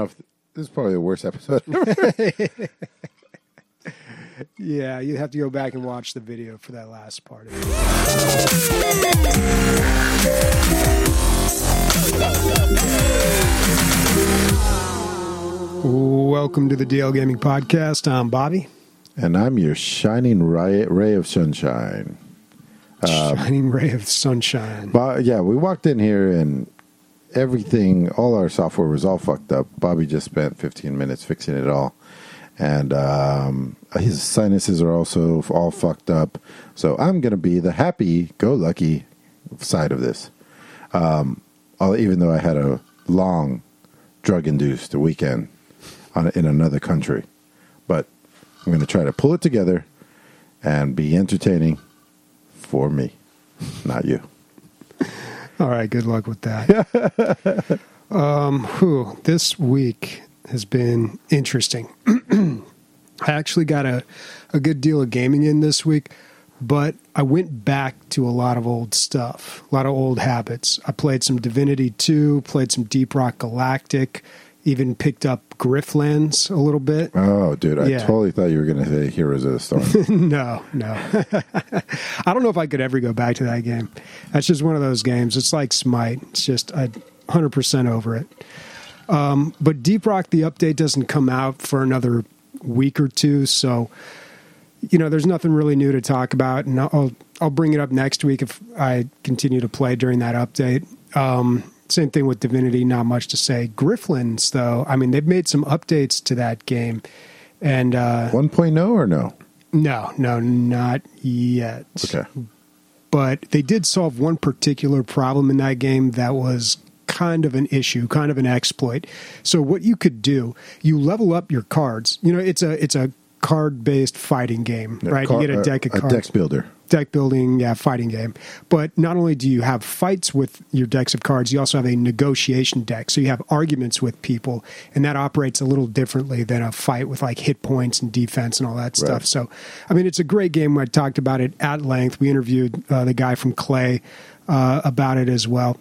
know if this is probably the worst episode ever. Yeah, you have to go back and watch the video for that last part of it. Welcome to the DL Gaming Podcast. I'm Bobby. And I'm your shining ray of sunshine. Shining ray of sunshine. Yeah, we walked in here and everything, all our software was all fucked up. Bobby just spent 15 minutes fixing it all. And his sinuses are also all fucked up. So I'm going to be the happy-go-lucky side of this. Even though I had a long drug-induced weekend in another country. But I'm going to try to pull it together and be entertaining for me, not you. All right, good luck with that. This week has been interesting. I actually got a good deal of gaming in this week, but I went back to a lot of old stuff, a lot of old habits. I played some Divinity 2, played some Deep Rock Galactic, even picked up Griftlands a little bit. Oh, dude, I totally thought you were going to say Heroes of the Storm. No. I don't know if I could ever go back to that game. That's just one of those games. It's like Smite. It's just 100% over it. But Deep Rock, the update doesn't come out for another week or two, so there's nothing really new to talk about, and I'll bring it up next week if I continue to play during that update. Same thing with Divinity, not much to say. Griftlands, though, I mean, they've made some updates to that game. And 1.0 or no? No, not yet. Okay. But they did solve one particular problem in that game that was kind of an issue, kind of an exploit. So what you could do, you level up your cards. It's a card-based fighting game, right? You get a deck of cards. A deck builder. Deck building, fighting game. But not only do you have fights with your decks of cards, you also have a negotiation deck. So you have arguments with people, and that operates a little differently than a fight with like hit points and defense and all that stuff. Right. So, I mean, it's a great game. I talked about it at length. We interviewed the guy from Clay about it as well.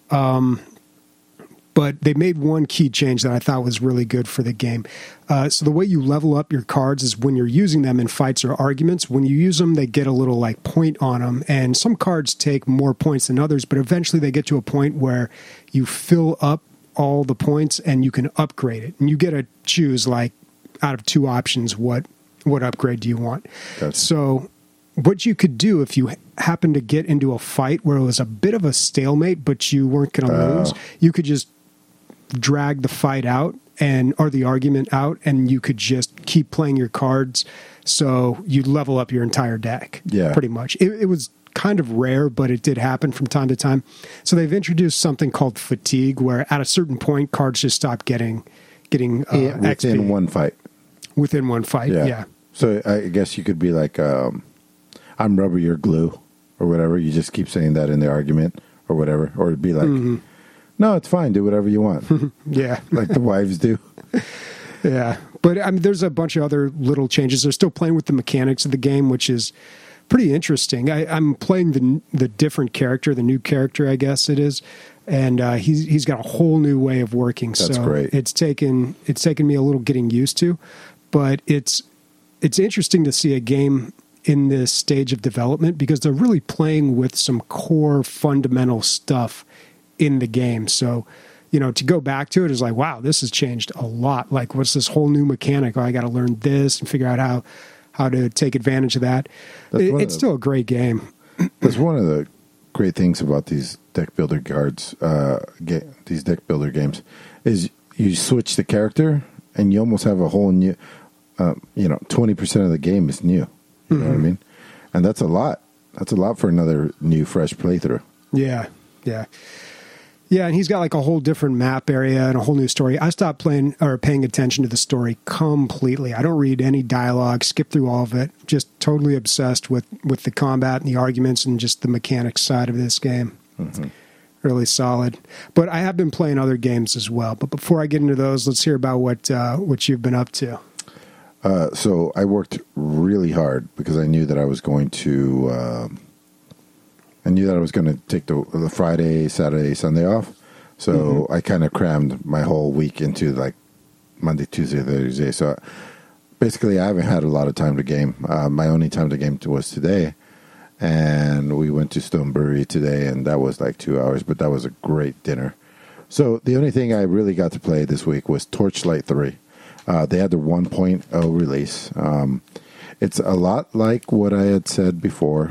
But they made one key change that I thought was really good for the game. So the way you level up your cards is when you're using them in fights or arguments. When you use them, they get a little like point on them. And some cards take more points than others, but eventually they get to a point where you fill up all the points and you can upgrade it. And you get to choose like out of two options, what upgrade do you want? Gotcha. So what you could do if you happen to get into a fight where it was a bit of a stalemate, but you weren't going to lose, you could just drag the fight out or the argument out, and you could just keep playing your cards. So you level up your entire deck. Yeah, pretty much. It was kind of rare, but it did happen from time to time. So they've introduced something called fatigue, where at a certain point, cards just stop getting within XP. one fight. Within one fight, yeah. So I guess you could be like, I'm rubber, you're glue, or whatever. You just keep saying that in the argument, or whatever. Or it'd be like, no, it's fine. Do whatever you want. Yeah. Like the wives do. Yeah. But I mean, there's a bunch of other little changes. They're still playing with the mechanics of the game, which is pretty interesting. I'm playing the different character, the new character, I guess it is. And he's got a whole new way of working. That's great. It's taken me a little getting used to. But it's interesting to see a game in this stage of development because they're really playing with some core fundamental stuff in the game. So, to go back to it is like, wow, this has changed a lot. Like, what's this whole new mechanic? Oh, I got to learn this and figure out how to take advantage of that. It's still a great game. That's one of the great things about these deck builder cards, these deck builder games, is you switch the character and you almost have a whole new, 20% of the game is new. You know what I mean? And that's a lot. That's a lot for another new, fresh playthrough. Yeah. Yeah, and he's got like a whole different map area and a whole new story. I stopped paying attention to the story completely. I don't read any dialogue, skip through all of it. Just totally obsessed with the combat and the arguments and just the mechanics side of this game. Mm-hmm. Really solid. But I have been playing other games as well. But before I get into those, let's hear about what you've been up to. So I worked really hard because I knew that I was going to... take the Friday, Saturday, Sunday off. So I kind of crammed my whole week into like Monday, Tuesday, Thursday. So basically, I haven't had a lot of time to game. My only time to game was today. And we went to Stone Brewery today, and that was like 2 hours, but that was a great dinner. So the only thing I really got to play this week was Torchlight 3. They had the 1.0 release. It's a lot like what I had said before,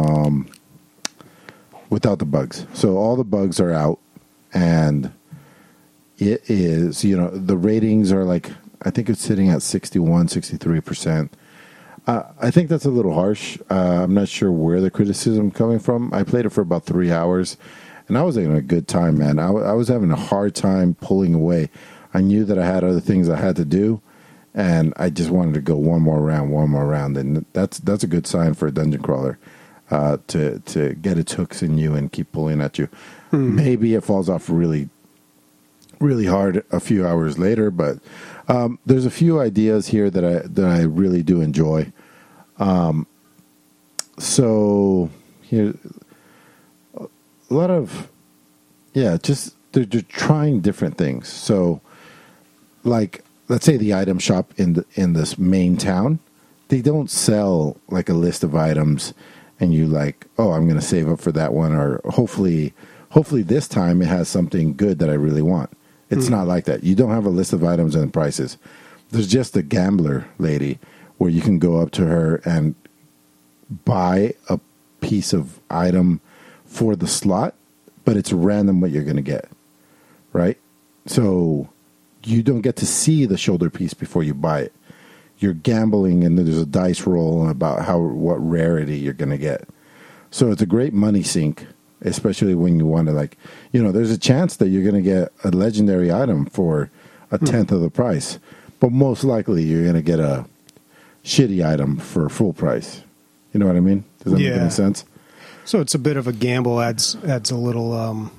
without the bugs. So all the bugs are out, and it is, the ratings are like, I think it's sitting at 61, 63%. I think that's a little harsh. I'm not sure where the criticism coming from. I played it for about 3 hours, and I was having a good time, man. I was having a hard time pulling away. I knew that I had other things I had to do, and I just wanted to go one more round, and that's a good sign for a dungeon crawler, to get its hooks in you and keep pulling at you. Maybe it falls off really, really hard a few hours later, but there's a few ideas here that I really do enjoy. So here, a lot of, just they're trying different things. So, like, let's say the item shop in this main town, they don't sell like a list of items, and you like, oh, I'm going to save up for that one, or hopefully this time it has something good that I really want. It's not like that. You don't have a list of items and prices. There's just a gambler lady where you can go up to her and buy a piece of item for the slot, but it's random what you're going to get, right? So you don't get to see the shoulder piece before you buy it. You're gambling, and there's a dice roll about what rarity you're going to get. So it's a great money sink, especially when you want to, like, there's a chance that you're going to get a legendary item for a tenth of the price, but most likely you're going to get a shitty item for full price. You know what I mean? Does that make any sense? So it's a bit of a gamble, adds a little,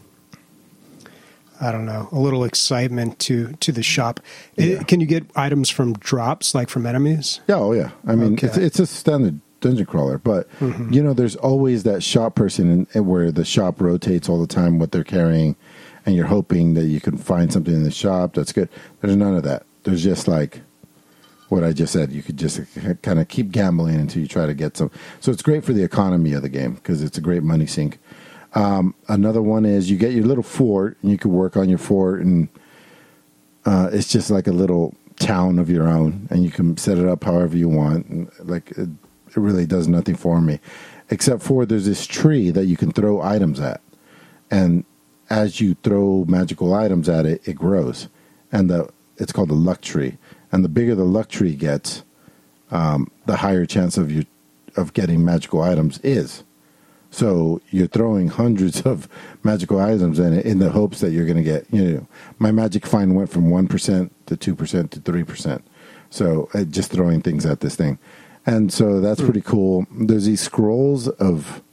I don't know, a little excitement to the shop. Yeah. Can you get items from drops, like from enemies? Yeah, oh yeah. I mean, it's a standard dungeon crawler, but there's always that shop person where the shop rotates all the time what they're carrying, and you're hoping that you can find something in the shop that's good. There's none of that. There's just like what I just said. You could just kind of keep gambling until you try to get some. So it's great for the economy of the game because it's a great money sink. Another one is you get your little fort, and you can work on your fort, and it's just like a little town of your own, and you can set it up however you want. And like it really does nothing for me, except for there's this tree that you can throw items at, and as you throw magical items at it, it grows, and it's called the luck tree. And the bigger the luck tree gets, the higher chance of getting magical items is. So you're throwing hundreds of magical items in the hopes that you're going to get, my magic find went from 1% to 2% to 3%. So just throwing things at this thing. And so that's pretty cool. There's these scrolls of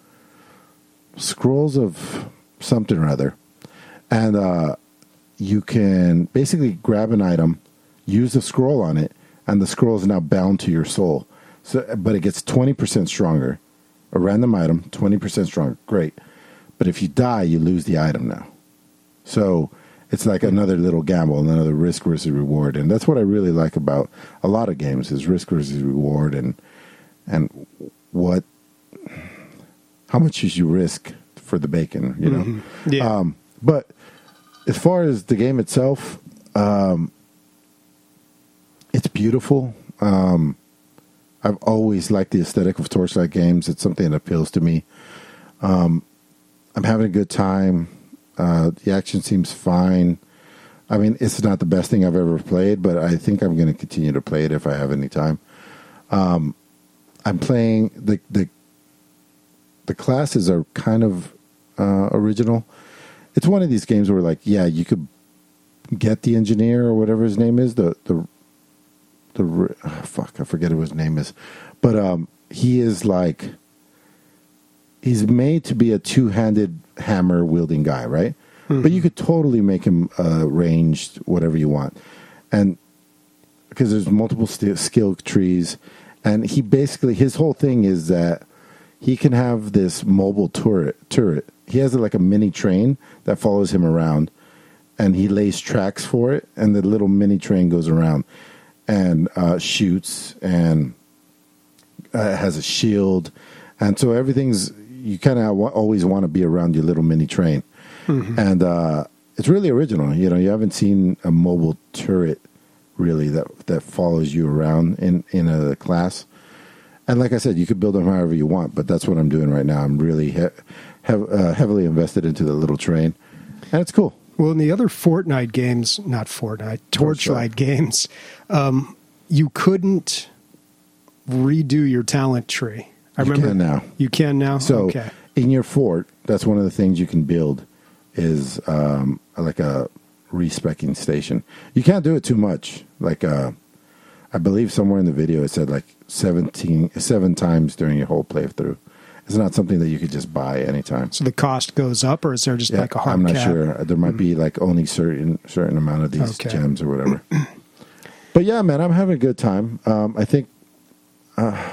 something or other. And you can basically grab an item, use the scroll on it, and the scroll is now bound to your soul. But it gets 20% stronger. A random item, 20% stronger. Great. But if you die, you lose the item now. So it's like another little gamble, another risk versus reward. And that's what I really like about a lot of games is risk versus reward, and how much should you risk for the bacon, Mm-hmm. Yeah. But as far as the game itself, it's beautiful. I've always liked the aesthetic of Torchlight games. It's something that appeals to me. I'm having a good time. The action seems fine. I mean, it's not the best thing I've ever played, but I think I'm going to continue to play it if I have any time. I'm playing the classes are kind of original. It's one of these games where, like, you could get the engineer or whatever his name is. I forget what his name is, but he is like, he's made to be a two-handed hammer wielding guy, right? Mm-hmm. But you could totally make him ranged, whatever you want, and because there's multiple skill trees, and he basically, his whole thing is that he can have this mobile turret. He has like a mini train that follows him around, and he lays tracks for it, and the little mini train goes around and shoots and has a shield, and so everything's, you kind of always want to be around your little mini train, and it's really original. You know, you haven't seen a mobile turret really that follows you around in a class. And like I said, you could build them however you want, but that's what I'm doing right now. I'm really heavily invested into the little train, and it's cool. Well, in the other Fortnite games, not Fortnite, Torchlight games, you couldn't redo your talent tree. I remember can now. You can now? So okay. In your fort, that's one of the things you can build is like a respecking station. You can't do it too much. Like I believe somewhere in the video it said like 7 times during your whole playthrough. It's not something that you could just buy anytime. So the cost goes up, or is there just like a hard I'm not cap? sure. There might be like only certain amount of these gems or whatever. But yeah, man, I'm having a good time. I think a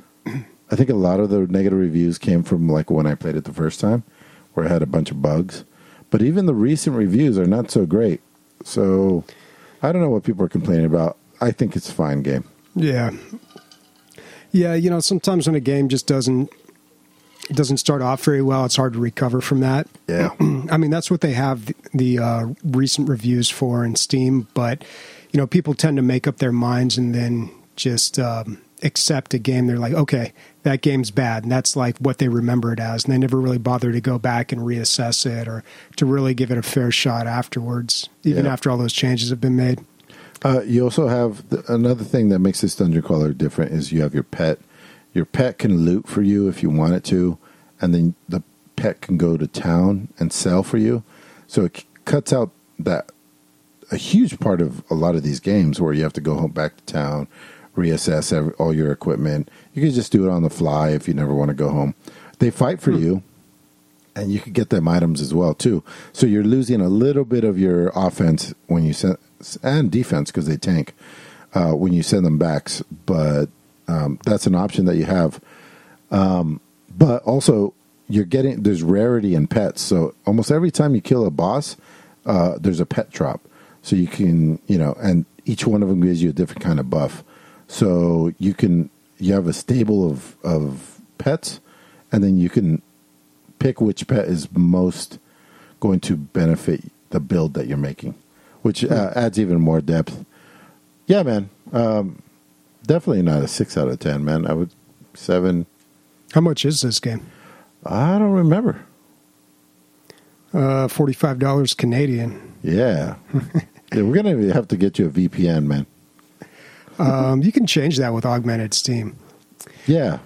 lot of the negative reviews came from like when I played it the first time, where it had a bunch of bugs. But even the recent reviews are not so great. So I don't know what people are complaining about. I think it's a fine game. Yeah. Yeah, you know, sometimes when a game just doesn't start off very well, it's hard to recover from that. Yeah. I mean, that's what they have the recent reviews for in Steam, but, you know, people tend to make up their minds and then just accept a game. They're like, okay, that game's bad, and that's like what they remember it as, and they never really bother to go back and reassess it or to really give it a fair shot afterwards, even after all those changes have been made. You also have another thing that makes this dungeon crawler different is you have your pet. Your pet can loot for you if you want it to, and then the pet can go to town and sell for you. So it cuts out a huge part of a lot of these games where you have to go home back to town, reassess all your equipment. You can just do it on the fly if you never want to go home. They fight for you, and you can get them items as well too. So you're losing a little bit of your offense when you send, and defense because they tank when you send them back. But that's an option that you have. But also there's rarity in pets. So almost every time you kill a boss, there's a pet drop. So you can, and each one of them gives you a different kind of buff. So you have a stable of pets, and then you can pick which pet is most going to benefit the build that you're making, which adds even more depth. Yeah, man. Definitely not a 6 out of 10, man. I would 7. How much is this game? I don't remember. $45 Canadian. Yeah. We're going to have to get you a VPN, man. You can change that with augmented Steam. Yeah.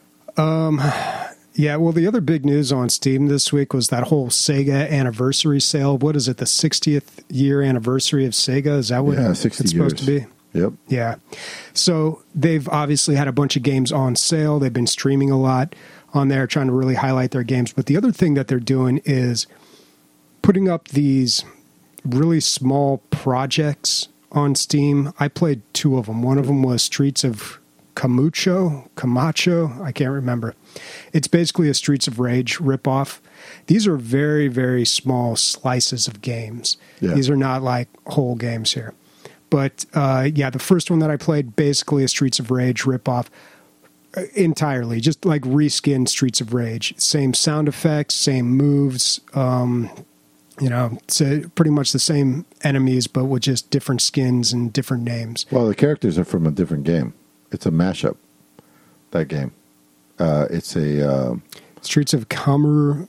Yeah, well, the other big news on Steam this week was that whole Sega anniversary sale. What is it, the 60th year anniversary of Sega? Is that what 60 it's supposed to be? Yep. Yeah. So they've obviously had a bunch of games on sale. They've been streaming a lot on there, trying to really highlight their games. But the other thing that they're doing is putting up these really small projects on Steam. I played 2 of them. One of them was Streets of Camacho, I can't remember. It's basically a Streets of Rage ripoff. These are very, very small slices of games. Yeah. These are not like whole games here. But the first one that I played, basically a Streets of Rage ripoff entirely, just like reskinned Streets of Rage. Same sound effects, same moves, it's pretty much the same enemies, but with just different skins and different names. Well, the characters are from a different game. It's a mashup, that game. It's a... Streets of Camacho.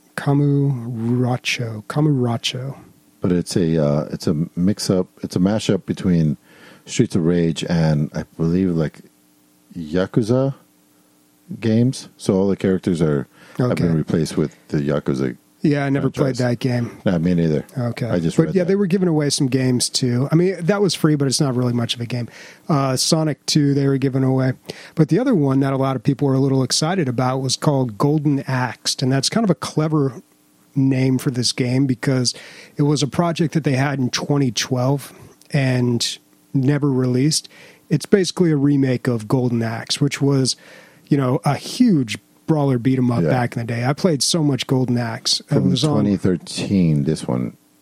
But it's a mix-up. It's a mashup between Streets of Rage and, I believe, like, Yakuza games. So all the characters have been replaced with the Yakuza. Yeah, I never played that game. No, me neither. Okay. I just read that. They were giving away some games, too. I mean, that was free, but it's not really much of a game. Sonic 2, they were giving away. But the other one that a lot of people were a little excited about was called Golden Axe, and that's kind of a clever name for this game because it was a project that they had in 2012 and never released. It's basically a remake of Golden Axe, which was, a huge brawler beat 'em up back in the day. I played so much Golden Axe. From 2013, this one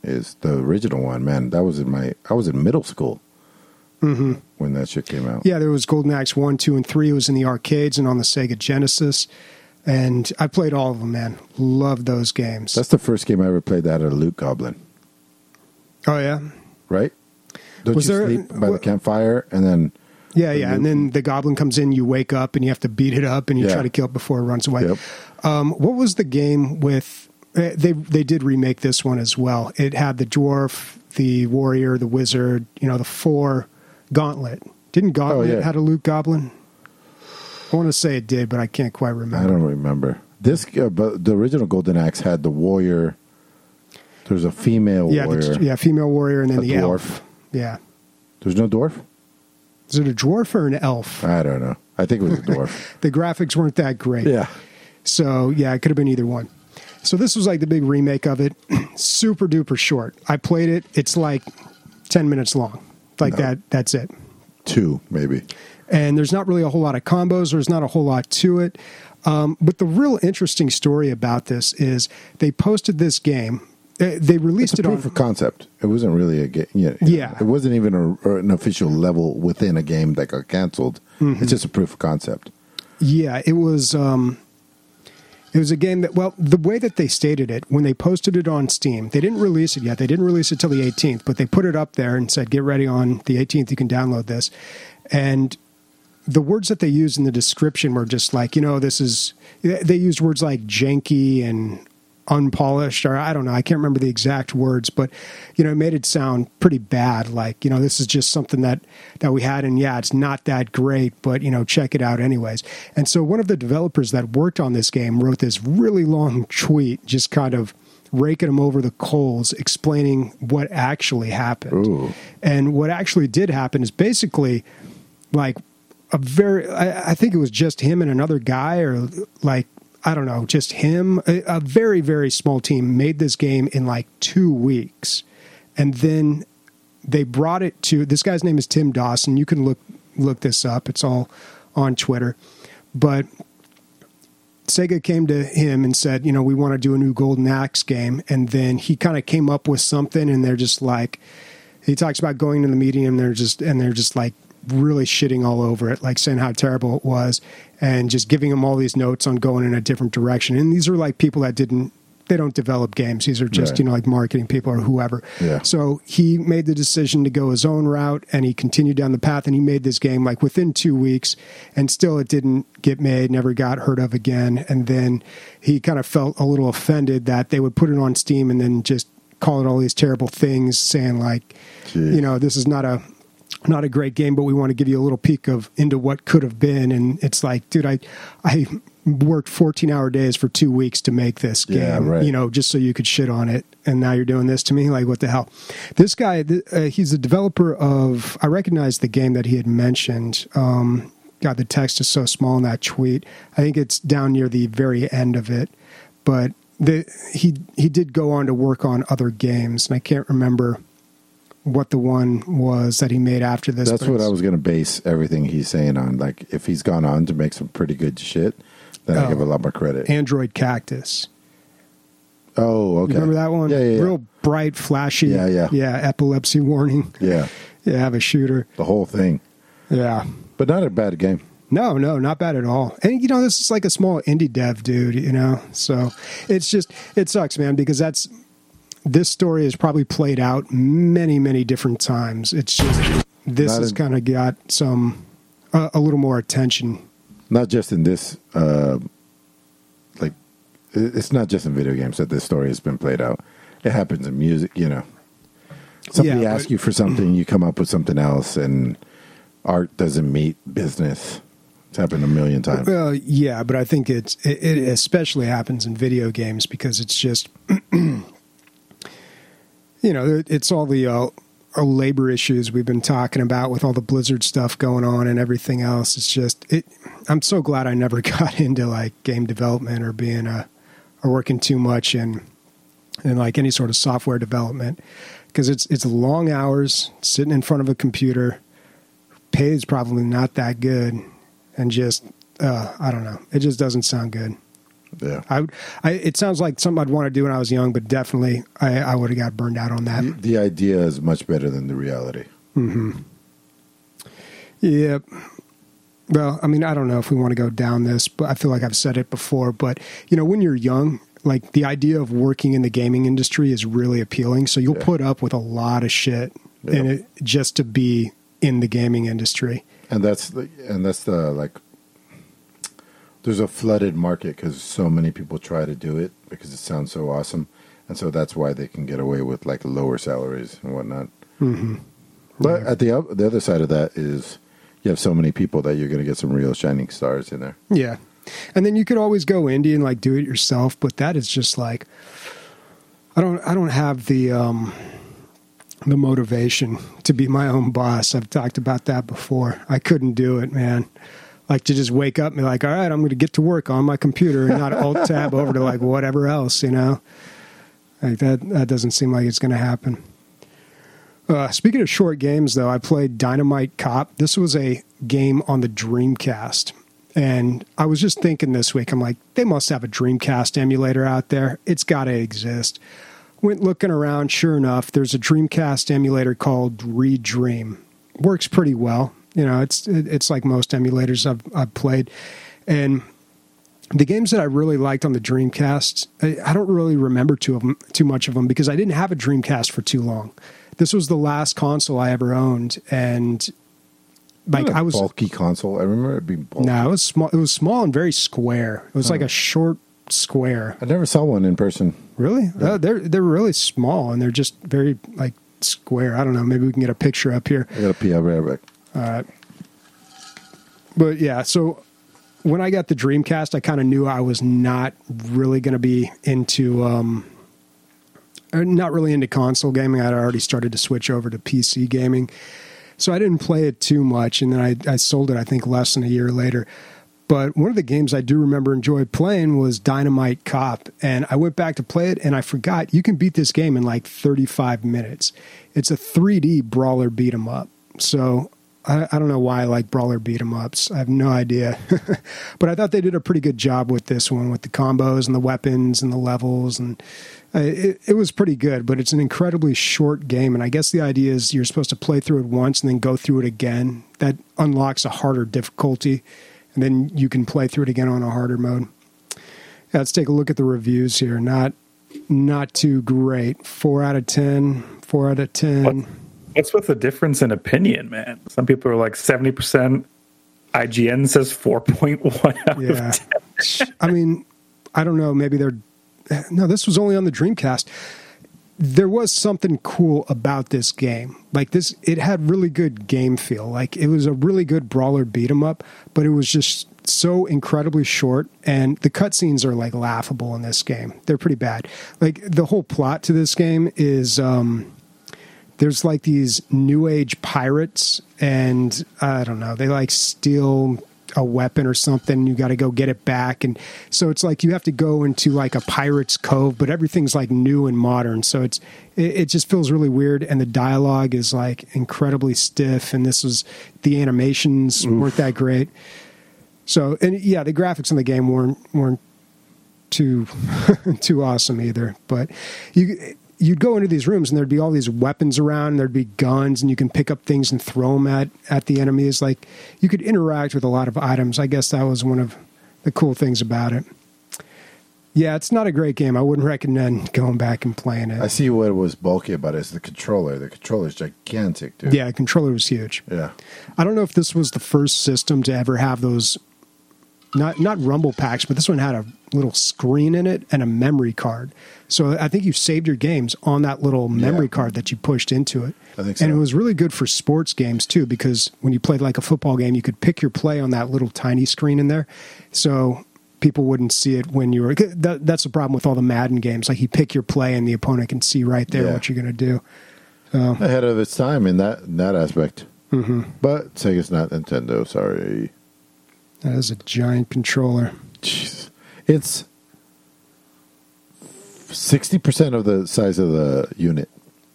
is the original one. Man, I was in middle school when that shit came out. Yeah, there was Golden Axe 1, 2, and 3. It was in the arcades and on the Sega Genesis. And I played all of them, man. Loved those games. That's the first game I ever played that had a loot goblin. Oh, yeah? Right? Don't Was you there- sleep by the campfire and then... Yeah, yeah. And then the goblin comes in, you wake up, and you have to beat it up, and you Yeah. try to kill it before it runs away. Yep. What was the game with... They did remake this one as well. It had the dwarf, the warrior, the wizard, the 4 gauntlet. Didn't Gauntlet had a loot goblin? I want to say it did, but I can't quite remember. I don't remember. But the original Golden Axe had the warrior. There's a female warrior. Female warrior, and then A the dwarf. elf. Yeah. There's no dwarf? Is it a dwarf or an elf? I don't know. I think it was a dwarf. The graphics weren't that great. Yeah. So, yeah, it could have been either one. So this was like the big remake of it. Super duper short. I played it. It's like 10 minutes long. Like that. That's it. 2, maybe. And there's not really a whole lot of combos. There's not a whole lot to it. But the real interesting story about this is they posted this game. They released It's a it on proof of concept. It wasn't really a game. Yeah. It wasn't even an official level within a game that got canceled. It's just a proof of concept. Yeah, it was a game that, well, the way that they stated it, when they posted it on Steam, they didn't release it yet. They didn't release it till the 18th, but they put it up there and said, get ready on the 18th, you can download this. And the words that they used in the description were just like, they used words like janky and unpolished, or I don't know, I can't remember the exact words, but it made it sound pretty bad. Like, this is just something that we had, and yeah, it's not that great, but check it out anyways. And so one of the developers that worked on this game wrote this really long tweet, just kind of raking them over the coals, explaining what actually happened. Ooh. And what actually did happen is basically like I think it was just him and another guy, or like, I don't know, just him. A very, very small team made this game in like 2 weeks. And then they brought it to, this guy's name is Tim Dawson. You can look this up. It's all on Twitter. But Sega came to him and said, we want to do a new Golden Axe game. And then he kind of came up with something, and they're just like, he talks about going to the meeting, and they're just like really shitting all over it, like saying how terrible it was, and just giving him all these notes on going in a different direction. And these are like people that they don't develop games. These are just, Right. Like marketing people or whoever. Yeah. So he made the decision to go his own route, and he continued down the path, and he made this game like within 2 weeks, and still it didn't get made, never got heard of again. And then he kind of felt a little offended that they would put it on Steam and then just call it all these terrible things, saying like, Jeez. this is not a great game, but we want to give you a little peek into what could have been. And it's like, dude, I worked 14-hour days for 2 weeks to make this game, Yeah, right. Just so you could shit on it. And now you're doing this to me? Like, what the hell? This guy, he's a developer of, I recognize the game that he had mentioned. God, the text is so small in that tweet. I think it's down near the very end of it. But he did go on to work on other games, and I can't remember what the one was that he made after this. That's what I was going to base everything he's saying on. Like, if he's gone on to make some pretty good shit, then I give a lot more credit. Android Cactus. Oh, okay. You remember that one? Yeah. Real bright, flashy. Yeah. Yeah, epilepsy warning. Yeah. Yeah, have a shooter. The whole thing. Yeah. But not a bad game. No, not bad at all. And, this is like a small indie dev dude, So it's just, it sucks, man, because this story is probably played out many, many different times. It's just, this has kind of got a little more attention. Not just in this, it's not just in video games that this story has been played out. It happens in music, Somebody asks you for something, you come up with something else, and art doesn't meet business. It's happened a million times. Well, yeah, but I think it especially happens in video games because it's just, it's all the labor issues we've been talking about with all the Blizzard stuff going on and everything else. It's just, I'm so glad I never got into like game development or being or working too much in like any sort of software development, because it's long hours sitting in front of a computer. Pay is probably not that good, and just I don't know. It just doesn't sound good. Yeah. It sounds like something I'd want to do when I was young, but definitely I would have got burned out on that. The idea is much better than the reality. Mm-hmm. Yep. Well, I mean, I don't know if we want to go down this, but I feel like I've said it before. But, when you're young, like the idea of working in the gaming industry is really appealing. So you'll put up with a lot of shit in it just to be in the gaming industry. And that's the like, there's a flooded market because so many people try to do it because it sounds so awesome. And so that's why they can get away with like lower salaries and whatnot. Mm-hmm. But at the other side of that is, you have so many people that you're going to get some real shining stars in there. Yeah. And then you could always go indie and like do it yourself, but that is just like, I don't have the motivation to be my own boss. I've talked about that before. I couldn't do it, man. Like to just wake up and be like, all right, I'm going to get to work on my computer and not alt tab over to like whatever else, Like that doesn't seem like it's going to happen. Speaking of short games, though, I played Dynamite Cop. This was a game on the Dreamcast. And I was just thinking this week, I'm like, they must have a Dreamcast emulator out there. It's got to exist. Went looking around. Sure enough, there's a Dreamcast emulator called Redream. Works pretty well. It's like most emulators I've played. And the games that I really liked on the Dreamcast, I don't really remember too much of them because I didn't have a Dreamcast for too long. This was the last console I ever owned, and like I was bulky console. I remember it being bulky. No, it was small. It was small and very square. It was like a short square. I never saw one in person. Really? Yeah. They're really small and they're just very like square. I don't know. Maybe we can get a picture up here. I got a pee. I'll be right back. All right. But yeah, so when I got the Dreamcast, I kind of knew I was not really going to be into. Not really into console gaming. I'd already started to switch over to PC gaming. So I didn't play it too much, and then I sold it, I think, less than a year later. But one of the games I do remember enjoyed playing was Dynamite Cop, and I went back to play it, and I forgot you can beat this game in like 35 minutes. It's a 3D brawler beat 'em up. So I don't know why I like brawler beat 'em ups. I have no idea. But I thought they did a pretty good job with this one, with the combos and the weapons and the levels, and it was pretty good, but it's an incredibly short game, and I guess the idea is you're supposed to play through it once and then go through it again. That unlocks a harder difficulty, and then you can play through it again on a harder mode. Yeah, let's take a look at the reviews here. Not too great. 4 out of 10. 4 out of 10. What's with the difference in opinion, man? Some people are like 70%. IGN says 4.1 out of 10. I mean, I don't know. Maybe they're... No, this was only on the Dreamcast. There was something cool about this game. Like this, it had really good game feel. Like it was a really good brawler beat 'em up, but it was just so incredibly short, and the cutscenes are like laughable in this game. They're pretty bad. Like the whole plot to this game is there's like these new age pirates, and I don't know, they like steal a weapon or something. You got to go get it back, and so it's like you have to go into like a pirate's cove, but everything's like new and modern, so it just feels really weird, and the dialogue is like incredibly stiff, and the animations weren't that great. So, and yeah, the graphics in the game weren't too too awesome either, but you'd go into these rooms and there'd be all these weapons around, and there'd be guns, and you can pick up things and throw them at the enemies. Like you could interact with a lot of items. I guess that was one of the cool things about it. Yeah, it's not a great game. I wouldn't recommend going back and playing it. I see what was bulky about it is the controller. The controller's gigantic, dude. Yeah, the controller was huge. Yeah. I don't know if this was the first system to ever have those, not rumble packs, but this one had a little screen in it and a memory card. So I think you saved your games on that little memory card that you pushed into it. I think so. And it was really good for sports games too, because when you played like a football game, you could pick your play on that little tiny screen in there. So people wouldn't see it when you were... That's the problem with all the Madden games. Like you pick your play and the opponent can see right there what you're going to do. So, ahead of its time in that aspect. Mm-hmm. But Sega's not Nintendo, sorry. That is a giant controller. Jeez. It's 60% of the size of the unit.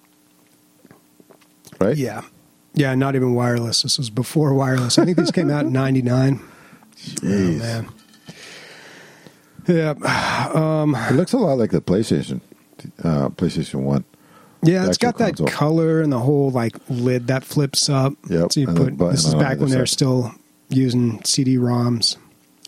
Right? Yeah. Yeah, not even wireless. This was before wireless. I think these came out in 99. Jeez. Oh, man. Yeah. It looks a lot like the PlayStation 1. Yeah, The it's got actual that console. color and the whole like lid that flips up. Yep, So you and the put button this is on back either when they're side. still using CD-ROMs.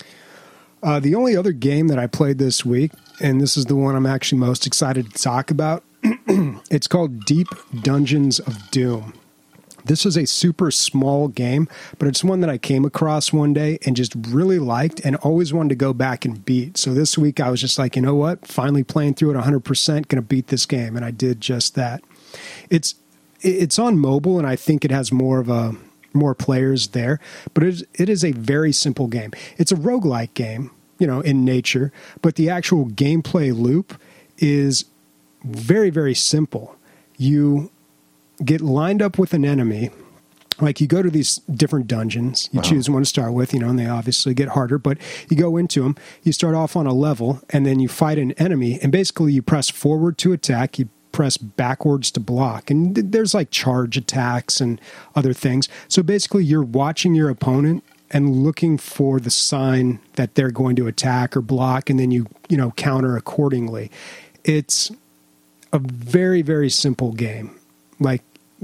The only other game that I played this week, and this is the one I'm actually most excited to talk about, it's called Deep Dungeons of Doom. This is a super small game, but it's one that I came across one day and just really liked and always wanted to go back and beat. So this week I was just like, you know what? Finally playing through it 100%, going to beat this game. And I did just that. It's on mobile, and I think it has more players there, but it is a very simple game. It's a roguelike game, in nature, but the actual gameplay loop is very, very simple. You get lined up with an enemy. Like you go to these different dungeons, you choose one to start with, and they obviously get harder, but you go into them, you start off on a level, and then you fight an enemy, and basically you press forward to attack, you press backwards to block, and there's like charge attacks and other things. So basically you're watching your opponent and looking for the sign that they're going to attack or block, and then you counter accordingly. It's a very, very simple game. Like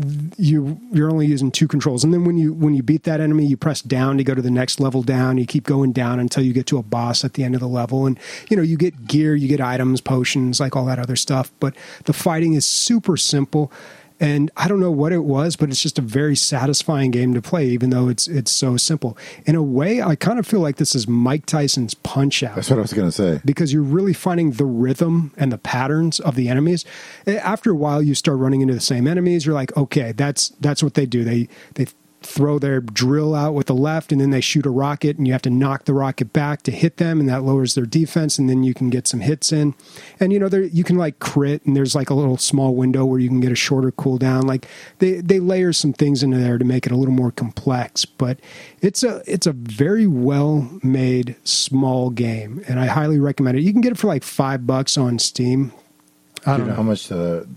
you're only using two controls, and then when you beat that enemy, you press down to go to the next level down. You keep going down until you get to a boss at the end of the level, and you get gear, you get items, potions, like all that other stuff. But the fighting is super simple, and I don't know what it was, but it's just a very satisfying game to play, even though it's so simple. In a way, I kind of feel like this is Mike Tyson's Punch-Out! That's what I was going to say. Because you're really finding the rhythm and the patterns of the enemies. After a while, you start running into the same enemies. You're like, okay, that's what they do. They throw their drill out with the left, and then they shoot a rocket, and you have to knock the rocket back to hit them, and that lowers their defense, and then you can get some hits in. And you can like crit, and there's like a little small window where you can get a shorter cooldown. Like they layer some things into there to make it a little more complex, but it's a very well made small game, and I highly recommend it. You can get it for like $5 on Steam. I Do don't you know know how much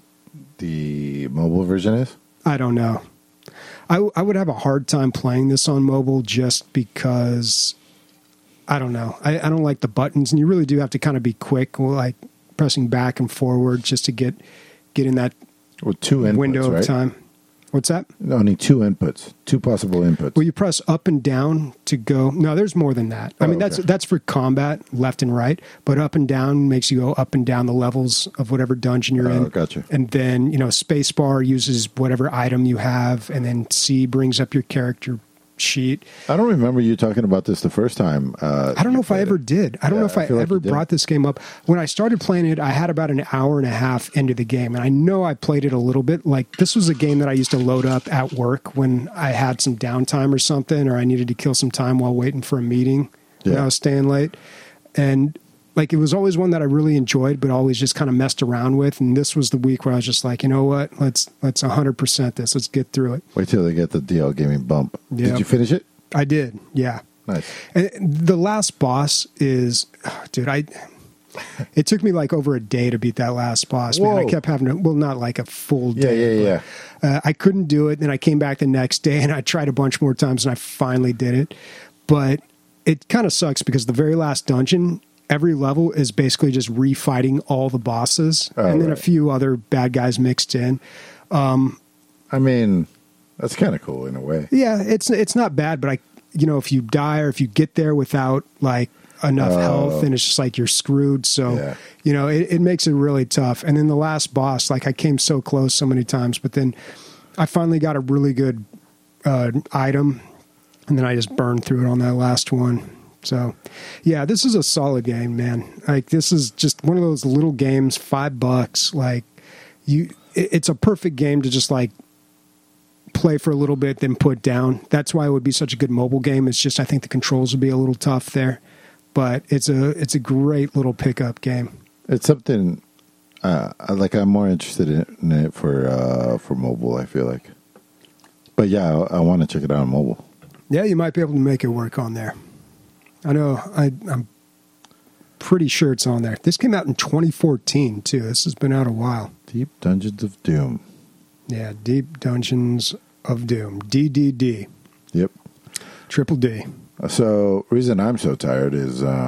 the mobile version is? I don't know. I would have a hard time playing this on mobile just because, I don't know. I don't like the buttons, and you really do have to kind of be quick, like pressing back and forward just to get in that With two inputs, window right? of time. What's that? Only two inputs, two possible inputs. Well, you press up and down to go. No, there's more than that. I mean, okay. that's for combat, left and right. But up and down makes you go up and down the levels of whatever dungeon you're in. Gotcha. And then, space bar uses whatever item you have, and then C brings up your character sheet. I don't remember you talking about this the first time. I don't know if I ever did. I don't know if I feel like ever you did. brought this game up. When I started playing it, I had about an hour and a half into the game, and I know I played it a little bit. Like, this was a game that I used to load up at work when I had some downtime or something, or I needed to kill some time while waiting for a meeting when Yeah. I was staying late. And like, it was always one that I really enjoyed, but always just kind of messed around with. And this was the week where I was just like, you know what? Let's 100% this. Let's get through it. Wait till they get the DL Gaming bump. Yeah. Did you finish it? I did. Yeah. Nice. And the last boss is, dude, it took me like over a day to beat that last boss, man. Whoa. I kept having to, well, not like a full day. Yeah. I couldn't do it. Then I came back the next day and I tried a bunch more times and I finally did it. But it kind of sucks because the very last dungeon, every level is basically just refighting all the bosses and then a right. few other bad guys mixed in. I mean, that's kind of cool in a way. Yeah, it's not bad, but if you die or if you get there without like enough health, then it's just like you're screwed. So, Yeah. it makes it really tough. And then the last boss, like I came so close so many times, but then I finally got a really good item, and then I just burned through it on that last one. So, yeah, this is a solid game, man. Like, this is just one of those little games, $5. Like, it's a perfect game to just like play for a little bit, then put down. That's why it would be such a good mobile game. It's just I think the controls would be a little tough there, but it's a great little pickup game. It's something I'm more interested in it for mobile. I feel like, but yeah, I want to check it out on mobile. Yeah, you might be able to make it work on there. I know. I'm pretty sure it's on there. This came out in 2014 too. This has been out a while. Deep Dungeons of Doom. Yeah, Deep Dungeons of Doom. DDD. Yep. Triple D. So, reason I'm so tired is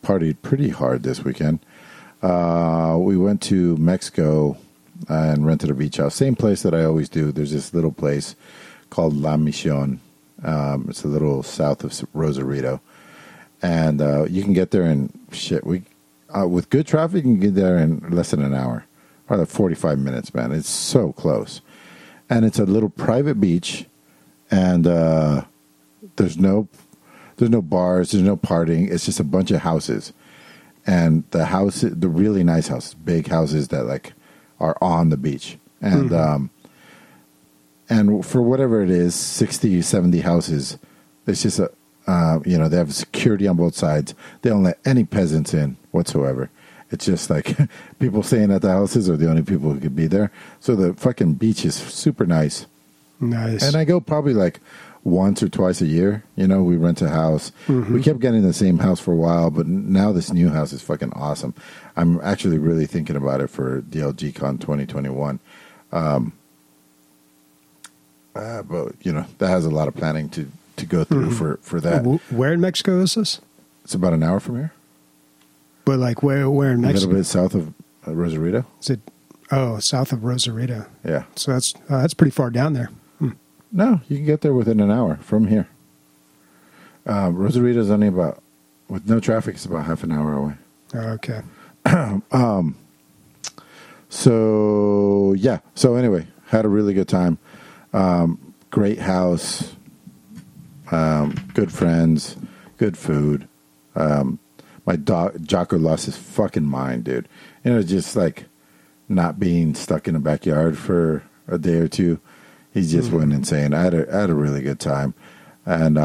partied pretty hard this weekend. We went to Mexico and rented a beach house. Same place that I always do. There's this little place called La Misión. It's a little south of Rosarito. And you can get there in, with good traffic, you can get there in less than an hour. Or like 45 minutes, man. It's so close. And it's a little private beach. And there's no bars, there's no partying. It's just a bunch of houses. And the really nice houses, big houses that like are on the beach. And and for whatever it is, 60, 70 houses, it's just they have security on both sides. They don't let any peasants in whatsoever. It's just like people staying at the houses are the only people who could be there. So the fucking beach is super nice. Nice. And I go probably like once or twice a year. We rent a house. We kept getting the same house for a while, but now this new house is fucking awesome. I'm actually really thinking about it for DLGCon 2021. But that has a lot of planning to go through for that. Where in Mexico is this? It's about an hour from here. But like where in Mexico? A little bit south of Rosarito. Is it? Oh, south of Rosarito. Yeah. So that's pretty far down there. No, you can get there within an hour from here. Rosarito is only with no traffic, it's about half an hour away. Okay. So yeah. So anyway, had a really good time. Great house. Good friends. Good food. My dog Jocko lost his fucking mind, dude. Just like not being stuck in the backyard for a day or two. He just went insane. I had a really good time, and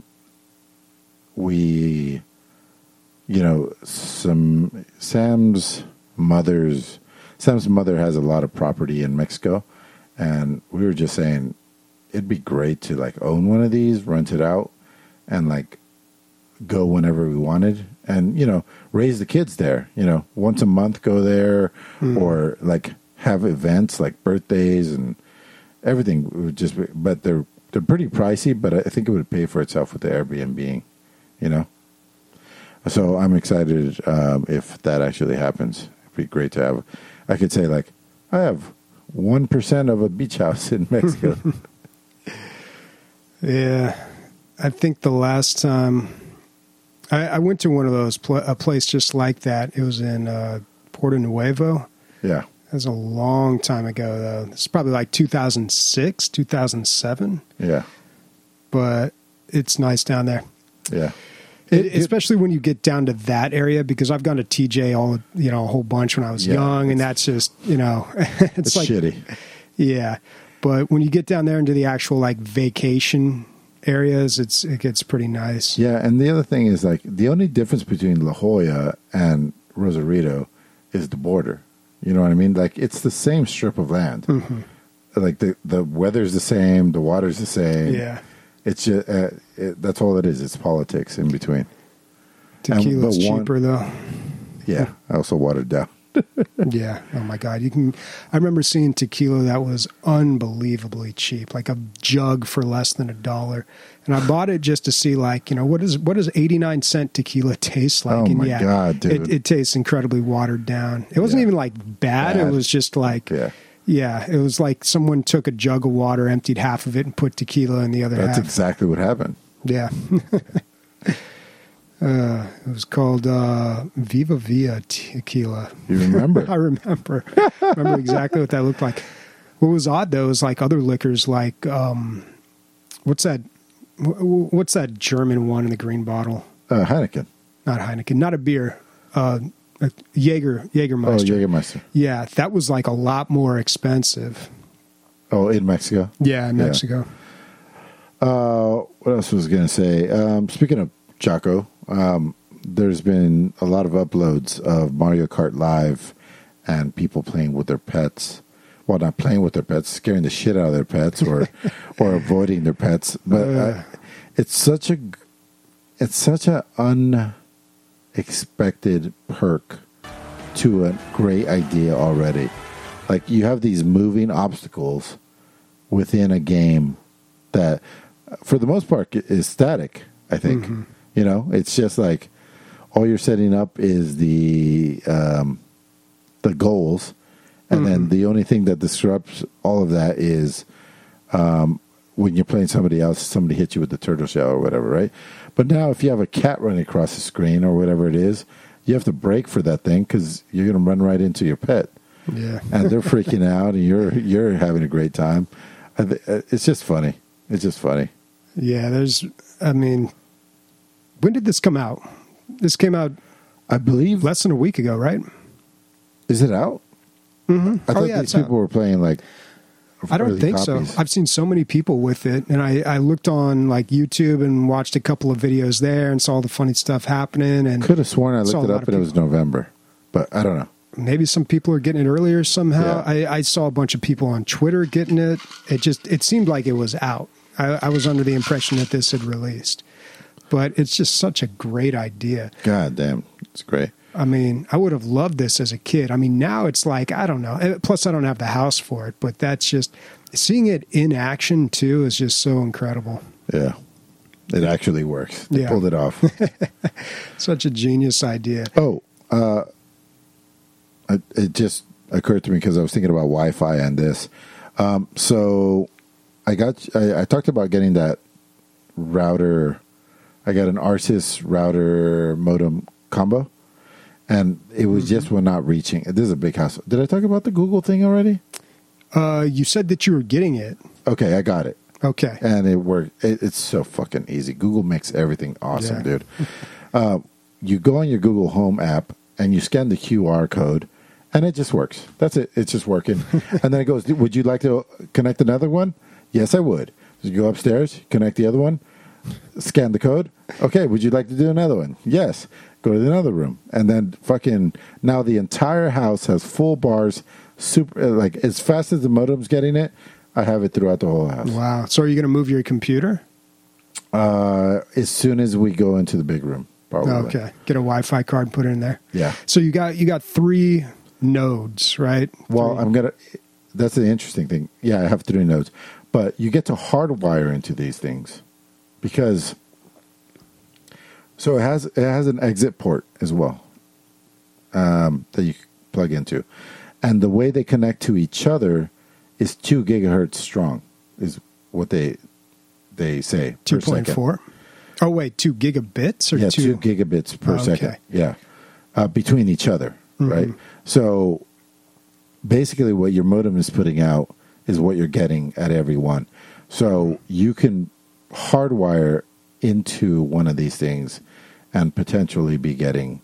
Sam's mother has a lot of property in Mexico, and we were just saying it'd be great to like own one of these, rent it out, and like go whenever we wanted, and raise the kids there. Once a month go there, or like have events like birthdays and everything would just be, but they're pretty pricey, but I think it would pay for itself with the Airbnb, So I'm excited if that actually happens. It'd be great to have. I could say like I have 1% of a beach house in Mexico. Yeah, I think the last time I went to one of those a place just like that. It was in Puerto Nuevo. Yeah. That was a long time ago, though. It's probably like 2006, 2007. Yeah. But it's nice down there. Yeah. Especially when you get down to that area, because I've gone to TJ a whole bunch when I was young, and that's just, it's like shitty. Yeah. But when you get down there into the actual like vacation areas, it gets pretty nice. Yeah. And the other thing is like the only difference between La Jolla and Rosarito is the border. You know what I mean? Like, it's the same strip of land. Like, the weather's the same, the water's the same. Yeah. It's just, that's all it is. It's politics in between. Tequila's cheaper, though. Yeah. Also watered down. Yeah. Oh, my God. I remember seeing tequila that was unbelievably cheap, like a jug for less than $1. And I bought it just to see, like, what does 89-cent tequila taste like? Oh, and my God, dude. It tastes incredibly watered down. It wasn't even, like, bad. It was just, like, yeah, it was like someone took a jug of water, emptied half of it, and put tequila in the other half. That's exactly what happened. Yeah. It was called Viva Villa Tequila. You remember? I remember. Remember exactly what that looked like. What was odd, though, is like other liquors like, what's that German one in the green bottle? Heineken. Not Heineken. Not a beer. Jägermeister. Oh, Jägermeister. Yeah, that was like a lot more expensive. Oh, in Mexico? Yeah, in Mexico. What else was I going to say? Speaking of Jocko, there's been a lot of uploads of Mario Kart Live and people playing with their pets. Well, not playing with their pets, scaring the shit out of their pets, or avoiding their pets. But it's such an unexpected perk to a great idea already. Like, you have these moving obstacles within a game that, for the most part, is static. I think it's just like all you're setting up is the goals, and then the only thing that disrupts all of that is when you're playing somebody else, somebody hits you with the turtle shell or whatever, right? But now if you have a cat running across the screen or whatever it is, you have to brake for that thing because you're going to run right into your pet. Yeah. And they're freaking out, and you're having a great time. It's just funny. It's just funny. Yeah, when did this come out? This came out, I believe. less than a week ago, right? Is it out? Mm-hmm. I thought these people were playing like. I don't early think copies. so. I've seen so many people with it, and I looked on like YouTube and watched a couple of videos there and saw the funny stuff happening. And Could have sworn I saw looked a it lot up of and it was November, but I don't know. maybe some people are getting it earlier somehow. Yeah. I saw a bunch of people on Twitter getting it. It seemed like it was out. I was under the impression that this had released, but it's just such a great idea. God damn, it's great. I mean, I would have loved this as a kid. I mean, now it's like, I don't know. Plus, I don't have the house for it, but that's just, seeing it in action, too, is just so incredible. Yeah, it actually works. They Yeah. pulled it off. Such a genius idea. Oh, it just occurred to me because I was thinking about Wi-Fi and this. So I talked about getting that router. I got an Arsys router modem combo, and it was just not reaching. This is a big house. Did I talk about the Google thing already? You said that you were getting it. Okay, I got it. Okay. And it worked. It's so fucking easy. Google makes everything awesome, Yeah. dude. You go on your Google Home app and you scan the QR code, and it just works. That's it. It's just working. And then it goes, would you like to connect another one? Yes, I would. So you go upstairs, connect the other one, scan the code. Okay, would you like to do another one? Yes. Go to another room. And then fucking, now the entire house has full bars, super, like as fast as the modem's getting it, I have it throughout the whole house. Wow. So are you going to move your computer? As soon as we go into the big room, probably. Okay. Get a Wi-Fi card and put it in there. Yeah. So you got 3 nodes, right? Well, 3. that's the interesting thing. Yeah, I have 3 nodes. But you get to hardwire into these things because, so it has an exit port as well that you plug into. And the way they connect to each other is 2 gigahertz strong, is what they say. per second. 2.4? Oh, wait, 2 gigabits or Yeah, 2? 2 gigabits per Okay. second. Yeah, between each other, right? So basically, what your modem is putting out is what you're getting at every one. So you can hardwire into one of these things and potentially be getting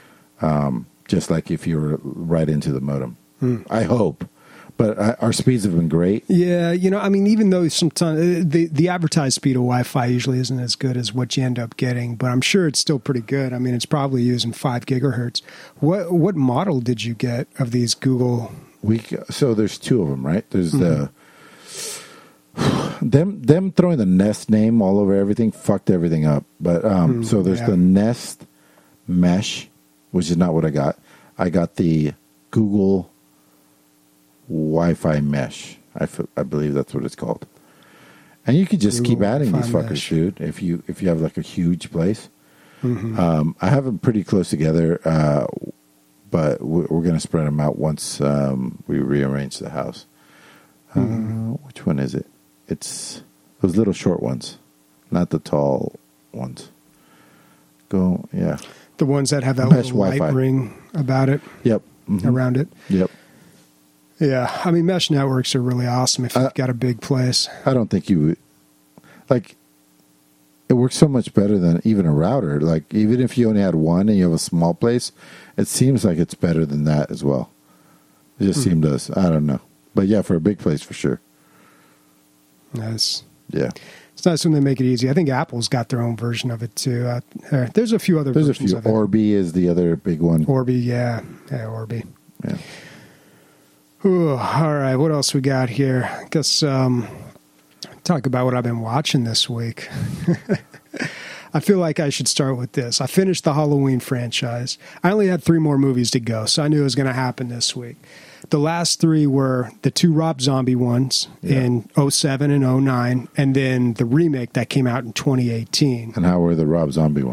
just like if you were right into the modem. I hope. But our speeds have been great. Yeah, I mean, even though sometimes the advertised speed of Wi-Fi usually isn't as good as what you end up getting, but I'm sure it's still pretty good. I mean, it's probably using 5 gigahertz. What model did you get of these Google? So there's 2 of them, right? There's the them throwing the Nest name all over everything fucked everything up. But so there's the Nest Mesh, which is not what I got. I got the Google Wi-Fi Mesh. I believe that's what it's called. And you could just Google keep adding these Wi-Fi fuckers, mesh. dude. If you have like a huge place, I have them pretty close together. But we're going to spread them out once we rearrange the house. Which one is it? It's those little short ones, not the tall ones. Yeah. The ones that have that Mesh little light Wi-Fi. ring about it, Yep. Mhm. around it. Yep. Yeah, I mean, mesh networks are really awesome if you've got a big place. I don't think you would. Like, it works so much better than even a router. Like, even if you only had one and you have a small place, it seems like it's better than that as well. It just seemed us. I don't know. But yeah, for a big place, for sure. Nice. Yeah. It's nice when they make it easy. I think Apple's got their own version of it too. There's a few other There's a versions few. of it. Orbi is the other big one. Orbi, yeah, Orbi. Yeah. Ooh, all right, what else we got here? I guess talk about what I've been watching this week. I feel like I should start with this. I finished the Halloween franchise. I only had 3 more movies to go, so I knew it was going to happen this week. The last 3 were the 2 Rob Zombie ones in 07 and 09, and then the remake that came out in 2018. And how were the Rob Zombie ones?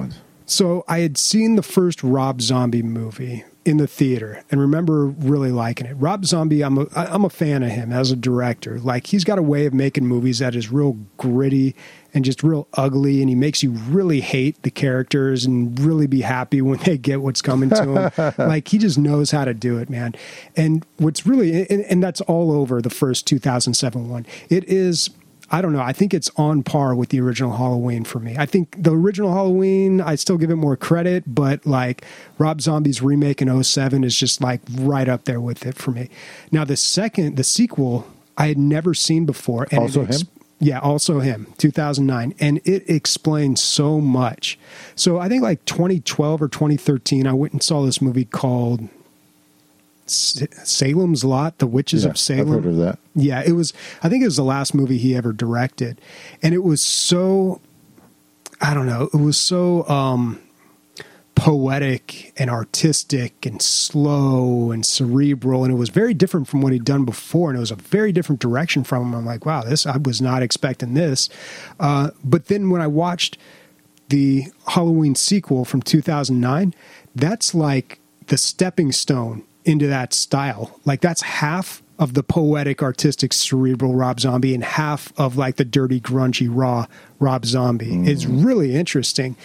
So I had seen the first Rob Zombie movie in the theater and remember really liking it. Rob Zombie, I'm a fan of him as a director. Like, he's got a way of making movies that is real gritty and just real ugly, and he makes you really hate the characters and really be happy when they get what's coming to them. Like, he just knows how to do it, man. And what's really, and that's all over the first 2007 one. It is, I don't know, I think it's on par with the original Halloween for me. I think the original Halloween, I still give it more credit, but like Rob Zombie's remake in 2007 is just like right up there with it for me. Now the sequel, I had never seen before. And also him? Yeah, also him, 2009. And it explains so much. So I think like 2012 or 2013, I went and saw this movie called Salem's Lot, The Witches of Salem. I've heard of that. Yeah, it was, I think it was the last movie he ever directed. And it was so, I don't know, it was so poetic and artistic and slow and cerebral. And it was very different from what he'd done before. And it was a very different direction from him. I'm like, wow, I was not expecting this. But then when I watched the Halloween sequel from 2009, that's like the stepping stone into that style. Like, that's half of the poetic, artistic, cerebral Rob Zombie and half of like the dirty, grungy, raw Rob Zombie. It's really interesting.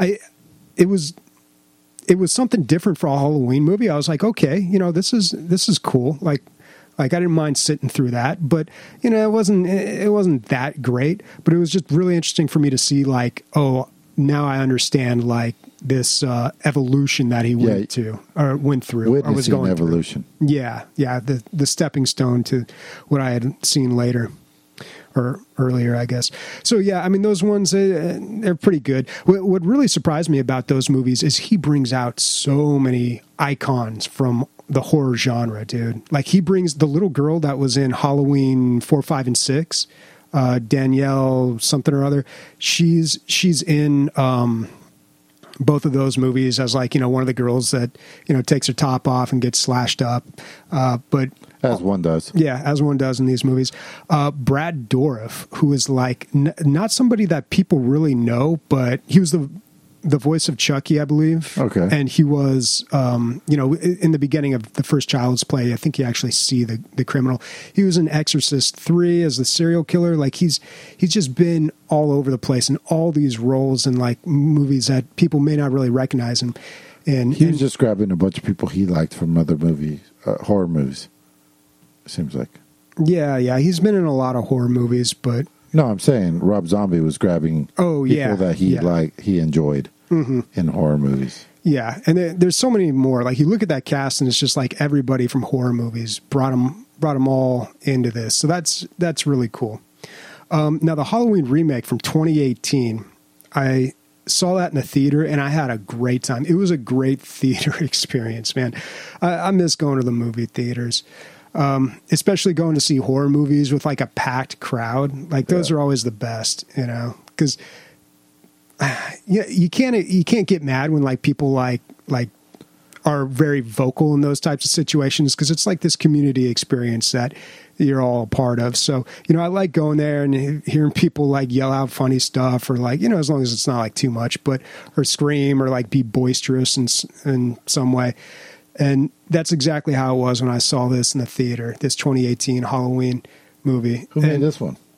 It was something different for a Halloween movie. I was like, okay, this is cool. Like I didn't mind sitting through that, but it wasn't that great, but it was just really interesting for me to see like, oh, now I understand like this evolution that he went through or was going evolution through. Yeah, the stepping stone to what I had seen later or earlier, I guess. So yeah, I mean, those ones, they're pretty good. What really surprised me about those movies is he brings out so many icons from the horror genre, dude. Like, he brings the little girl that was in Halloween 4, 5, and 6, Danielle something or other. She's in both of those movies as like, one of the girls that, takes her top off and gets slashed up. But as one does. Yeah, as one does in these movies. Brad Dourif, who is like not somebody that people really know, but he was the voice of Chucky, I believe. Okay. And he was, in the beginning of the first Child's Play, I think you actually see the criminal. He was in Exorcist 3 as the serial killer. Like, he's just been all over the place in all these roles in like movies that people may not really recognize him. And he was just grabbing a bunch of people he liked from other movies, horror movies. It seems like. Yeah. He's been in a lot of horror movies, but no, I'm saying Rob Zombie was grabbing people that he enjoyed in horror movies. Yeah, and there's so many more. Like, you look at that cast, and it's just like everybody from horror movies brought them all into this. So that's really cool. Now, the Halloween remake from 2018, I saw that in the theater, and I had a great time. It was a great theater experience, man. I miss going to the movie theaters. Especially going to see horror movies with like a packed crowd. Like, those are always the best, because you can't get mad when like people like are very vocal in those types of situations, because it's like this community experience that you're all a part of. So, I like going there and hearing people like yell out funny stuff, or like, as long as it's not like too much, or scream, or like be boisterous in some way. And that's exactly how it was when I saw this in the theater, this 2018 Halloween movie. Who made this one?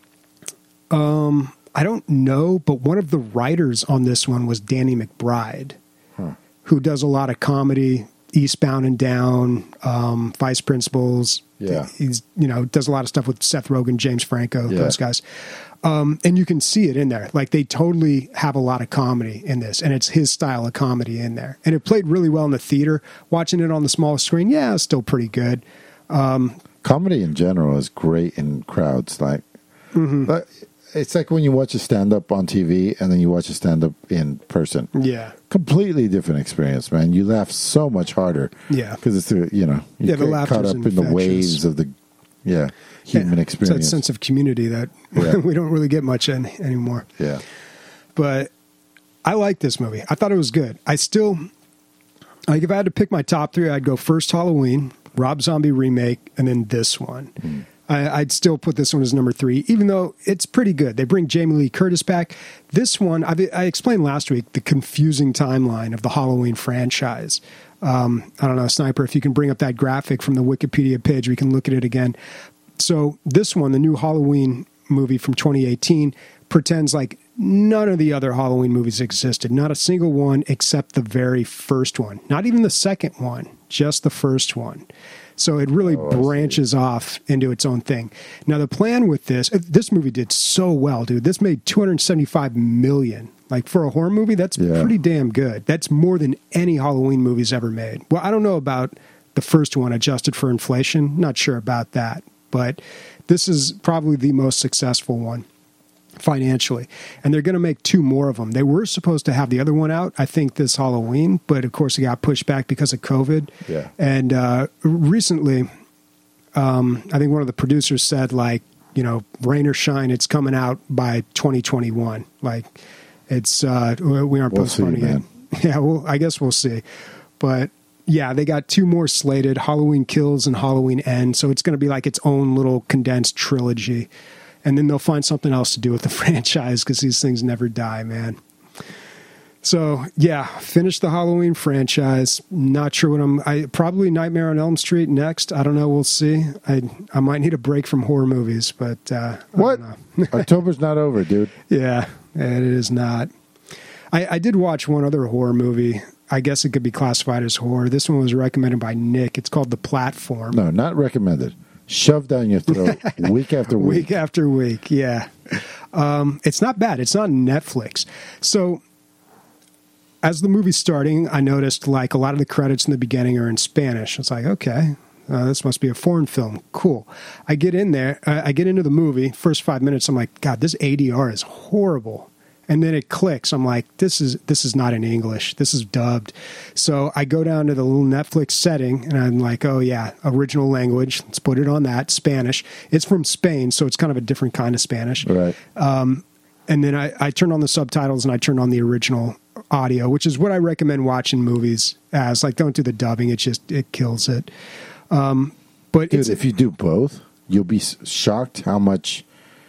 I don't know, but one of the writers on this one was Danny McBride, who does a lot of comedy, Eastbound and Down, Vice Principals. Yeah. He's, does a lot of stuff with Seth Rogen, James Franco, those guys. And you can see it in there. Like, they totally have a lot of comedy in this, and it's his style of comedy in there. And it played really well in the theater. Watching it on the small screen, it's still pretty good. Comedy in general is great in crowds. Like, it's like when you watch a stand-up on TV and then you watch a stand-up in person. Yeah. Completely different experience, man. You laugh so much harder. Yeah. Because it's, you get caught up in the waves of the human experience. It's that sense of community that we don't really get much in anymore. Yeah. But I like this movie. I thought it was good. I still, like, if I had to pick my top 3, I'd go first Halloween, Rob Zombie remake, and then this one. I'd still put this one as number 3, even though it's pretty good. They bring Jamie Lee Curtis back. This one, I explained last week the confusing timeline of the Halloween franchise. I don't know, Sniper, if you can bring up that graphic from the Wikipedia page, we can look at it again. So this one, the new Halloween movie from 2018, pretends like none of the other Halloween movies existed. Not a single one except the very first one. Not even the second one, just the first one. So it really branches off into its own thing. Now, the plan with this movie did so well, dude. This made $275 million. Like, for a horror movie, that's pretty damn good. That's more than any Halloween movie's ever made. Well, I don't know about the first one adjusted for inflation. Not sure about that. But this is probably the most successful one financially. And they're going to make 2 more of them. They were supposed to have the other one out, I think, this Halloween, but of course it got pushed back because of COVID. Yeah. And recently, I think one of the producers said, like, you know, rain or shine, it's coming out by 2021. Like, it's we aren't postponing it. Yeah, well, I guess we'll see. But yeah, they got 2 more slated, Halloween Kills and Halloween Ends. So it's going to be like its own little condensed trilogy. And then they'll find something else to do with the franchise because these things never die, man. So, yeah, finish the Halloween franchise. Not sure what probably Nightmare on Elm Street next. I don't know. We'll see. I might need a break from horror movies, but what? October's not over, dude. Yeah, it is not. I did watch one other horror movie. I guess it could be classified as horror. This one was recommended by Nick. It's called The Platform. No, not recommended. Shoved down your throat week after week. Week after week, yeah. It's not bad. It's on Netflix. So as the movie's starting, I noticed like a lot of the credits in the beginning are in Spanish. It's like, okay, this must be a foreign film. Cool. I get in there. I get into the movie. First 5 minutes, I'm like, God, this ADR is horrible. And then it clicks. I'm like, this is not in English. This is dubbed. So I go down to the little Netflix setting, and I'm like, oh, yeah, original language. Let's put it on that, Spanish. It's from Spain, so it's kind of a different kind of Spanish. Right. And then I turn on the subtitles, and I turn on the original audio, which is what I recommend watching movies as. Like, don't do the dubbing. It kills it. But dude, if you do both, you'll be shocked how much...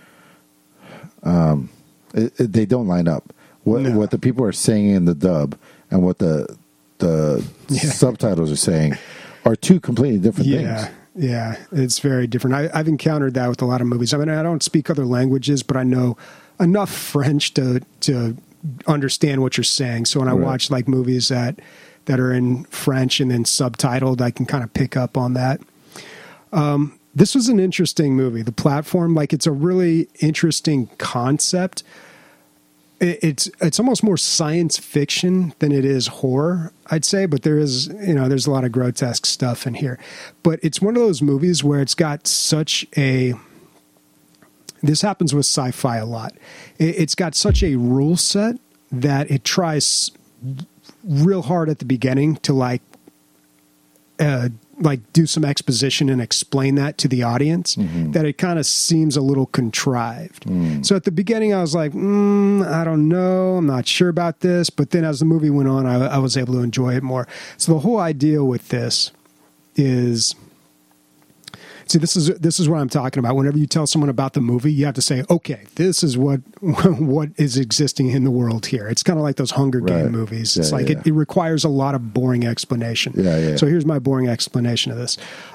they don't line up. What the people are saying in the dub and what the subtitles are saying are 2 completely different things. Yeah, it's very different. I've encountered that with a lot of movies. I mean, I don't speak other languages, but I know enough French to understand what you're saying. So when I watch like movies that are in French and then subtitled, I can kind of pick up on that. This was an interesting movie, The Platform. Like, it's a really interesting concept. It's almost more science fiction than it is horror, I'd say, but there's a lot of grotesque stuff in here. But it's one of those movies where it's got such a... This happens with sci-fi a lot. It's got such a rule set that it tries real hard at the beginning to like do some exposition and explain that to the audience, that it kind of seems a little contrived. So at the beginning I was like, I don't know, I'm not sure about this. But then as the movie went on, I was able to enjoy it more. So the whole idea with this is... See, this is what I'm talking about. Whenever you tell someone about the movie, you have to say, okay, this is what is existing in the world here. It's kind of like those Hunger Game movies. It's it requires a lot of boring explanation. So here's my boring explanation of this.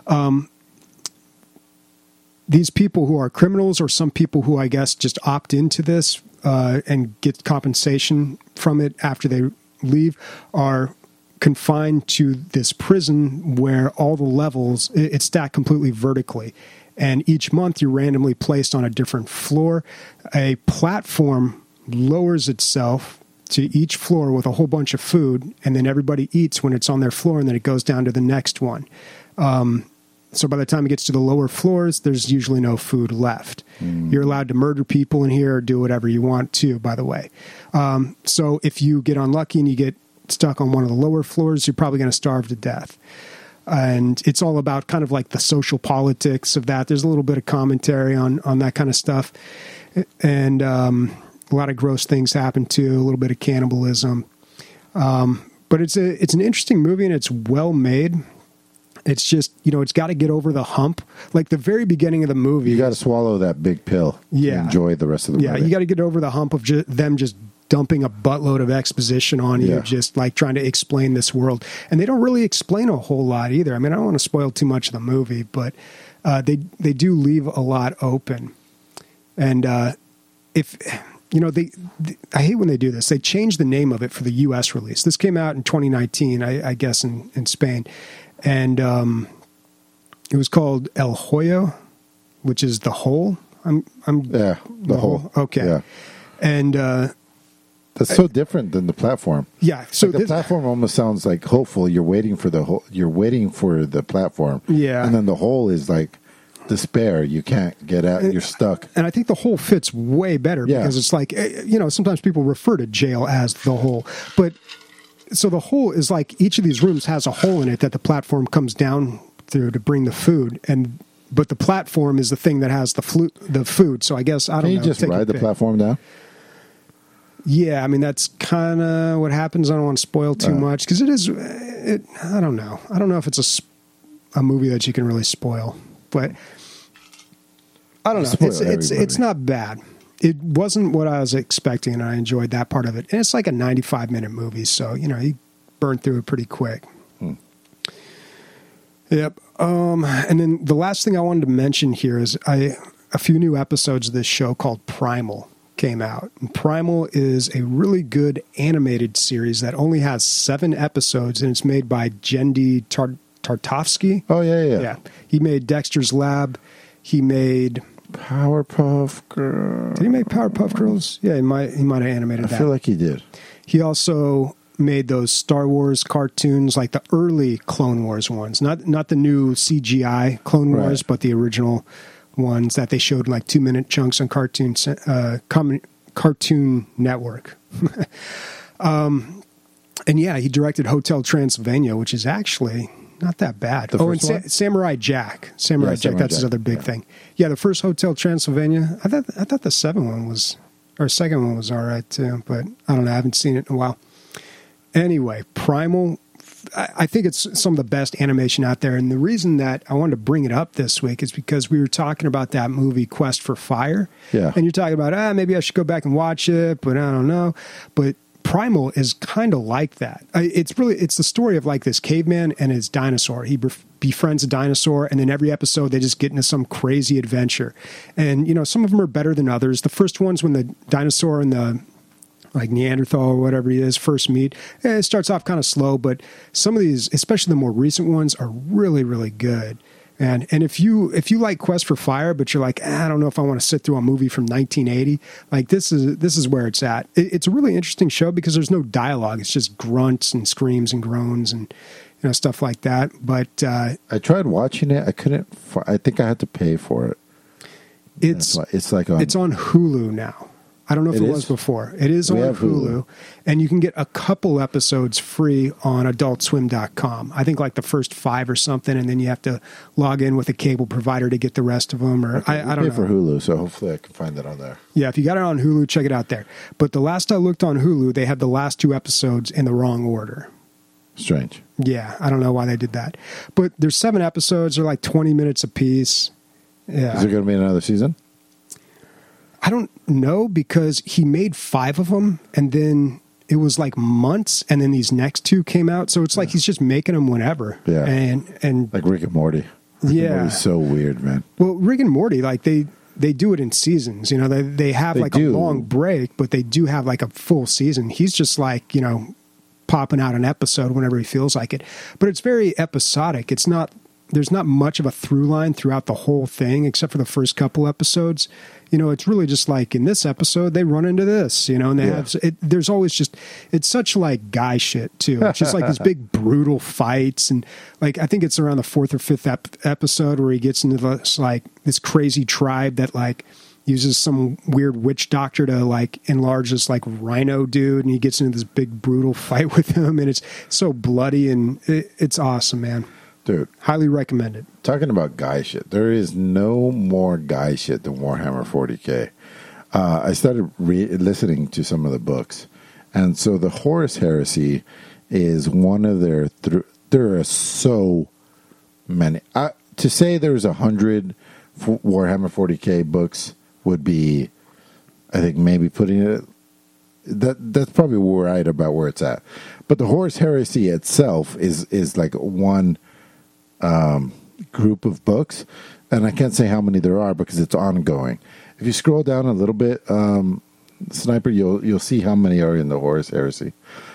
These people who are criminals, or some people who I guess just opt into this and get compensation from it after they leave, are confined to this prison where all the levels, it's stacked completely vertically. And each month you're randomly placed on a different floor. A platform lowers itself to each floor with a whole bunch of food, and then everybody eats when it's on their floor, and then it goes down to the next one. So by the time it gets to the lower floors, there's usually no food left. You're allowed to murder people in here or do whatever you want to, by the way. So if you get unlucky and you get stuck on one of the lower floors, you're probably going to starve to death. And it's all about kind of like the social politics of that. There's a little bit of commentary on that kind of stuff. And a lot of gross things happen too, a little bit of cannibalism. But it's an interesting movie, and it's well made. It's just, it's got to get over the hump. Like the very beginning of the movie. You got to swallow that big pill to enjoy the rest of the movie. Yeah, you got to get over the hump of them just dumping a buttload of exposition on you, just like trying to explain this world. And they don't really explain a whole lot either. I mean, I don't want to spoil too much of the movie, but they do leave a lot open. And if... I hate when they do this. They changed the name of it for the U.S. release. This came out in 2019, I guess, in Spain. And it was called El Hoyo, which is the hole. The hole. Okay. Yeah. And that's so different than the platform. Yeah. So the platform almost sounds like hopeful. You're waiting for the platform. Yeah. And then the hole is like despair. You can't get out. You're stuck. And I think the hole fits way better because it's like, sometimes people refer to jail as the hole. But so the hole is like each of these rooms has a hole in it that the platform comes down through to bring the food. But the platform is the thing that has the food. So I guess, I don't know. Can you just ride the platform down? Yeah, I mean, that's kind of what happens. I don't want to spoil too much because I don't know. I don't know if it's a movie that you can really spoil. But I don't know. It's not bad. It wasn't what I was expecting, and I enjoyed that part of it. And it's like a 95-minute movie, so you burn through it pretty quick. Yep. And then the last thing I wanted to mention here is a few new episodes of this show called Primal came out. And Primal is a really good animated series that only has 7 episodes, and it's made by Genndy Tartakovsky. Oh, yeah. He made Dexter's Lab. He made Powerpuff Girls. Did he make Powerpuff Girls? Yeah, he might have animated that. I feel like he did. He also made those Star Wars cartoons, like the early Clone Wars ones, not the new CGI Clone Wars, but the original ones that they showed in like 2-minute chunks on Cartoon Network. And yeah, he directed Hotel Transylvania, which is actually not that bad. Samurai Jack. Samurai Jack, that's his other big thing. Yeah, the first Hotel Transylvania, I thought the second one was all right too, but I don't know, I haven't seen it in a while. Anyway, Primal, I think it's some of the best animation out there, and the reason that I wanted to bring it up this week is because we were talking about that movie Quest for Fire. Yeah. And you're talking about, maybe I should go back and watch it, but I don't know. But Primal is kind of like that. It's the story of like this caveman and his dinosaur. He befriends a dinosaur, and then every episode they just get into some crazy adventure. And, some of them are better than others. The first one's when the dinosaur and the like Neanderthal or whatever he is first meet. It starts off kind of slow, but some of these, especially the more recent ones, are really, really good. And if you like Quest for Fire, but you're like, I don't know if I want to sit through a movie from 1980, like this is where it's at. It's a really interesting show because there's no dialogue. It's just grunts and screams and groans and stuff like that. But I tried watching it. I couldn't. I think I had to pay for it. It's on Hulu now. I don't know if it was before. It is on Hulu, and you can get a couple episodes free on AdultSwim.com. I think like the first 5 or something, and then you have to log in with a cable provider to get the rest of them. Or okay, I don't know. For Hulu, so hopefully I can find that on there. Yeah, if you got it on Hulu, check it out there. But the last I looked on Hulu, they had the last 2 episodes in the wrong order. Strange. Yeah, I don't know why they did that. But there's 7 episodes. They're like 20 minutes apiece. Yeah. Is there going to be another season? I don't know, because he made 5 of them, and then it was like months, and then these next 2 came out. So it's like he's just making them whenever. Yeah. And like Rick and Morty. Rick and Morty's so weird, man. Well, Rick and Morty, like they do it in seasons. They have a long break, but they do have like a full season. He's just like, popping out an episode whenever he feels like it. But it's very episodic. There's not much of a through line throughout the whole thing, except for the first couple episodes. It's really just like in this episode, they run into this, and they have, there's always just, it's such like guy shit too. It's just like these big brutal fights. And like, I think it's around the 4th or 5th episode where he gets into this crazy tribe that like uses some weird witch doctor to like enlarge this like rhino dude. And he gets into this big brutal fight with him. And it's so bloody, and it's awesome, man. Dude, highly recommend it. Talking about guy shit, there is no more guy shit than Warhammer 40K. I started listening to some of the books, and so the Horus Heresy is one of they're so many. To say there's 100 Warhammer 40K books would be, I think, maybe putting it. That's probably right about where it's at. But the Horus Heresy itself is like one group of books, and I can't say how many there are because it's ongoing. If you scroll down a little bit, Sniper, you'll see how many are in the Horus Heresy.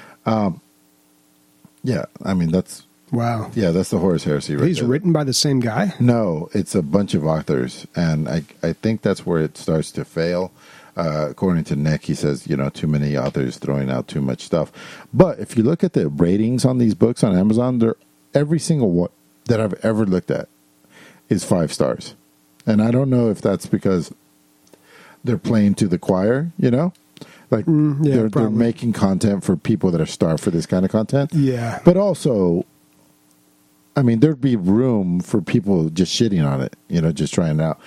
Yeah, I mean that's wow. Yeah, that's the Horus Heresy. Right He's there. written by the same guy? No, it's a bunch of authors, and I think that's where it starts to fail. According to Nick, he says, too many authors throwing out too much stuff. But if you look at the ratings on these books on Amazon, every single one that I've ever looked at is 5 stars. And I don't know if that's because they're playing to the choir, Like they're making content for people that are starved for this kind of content. Yeah. But also, I mean, there'd be room for people just shitting on it, just trying it out.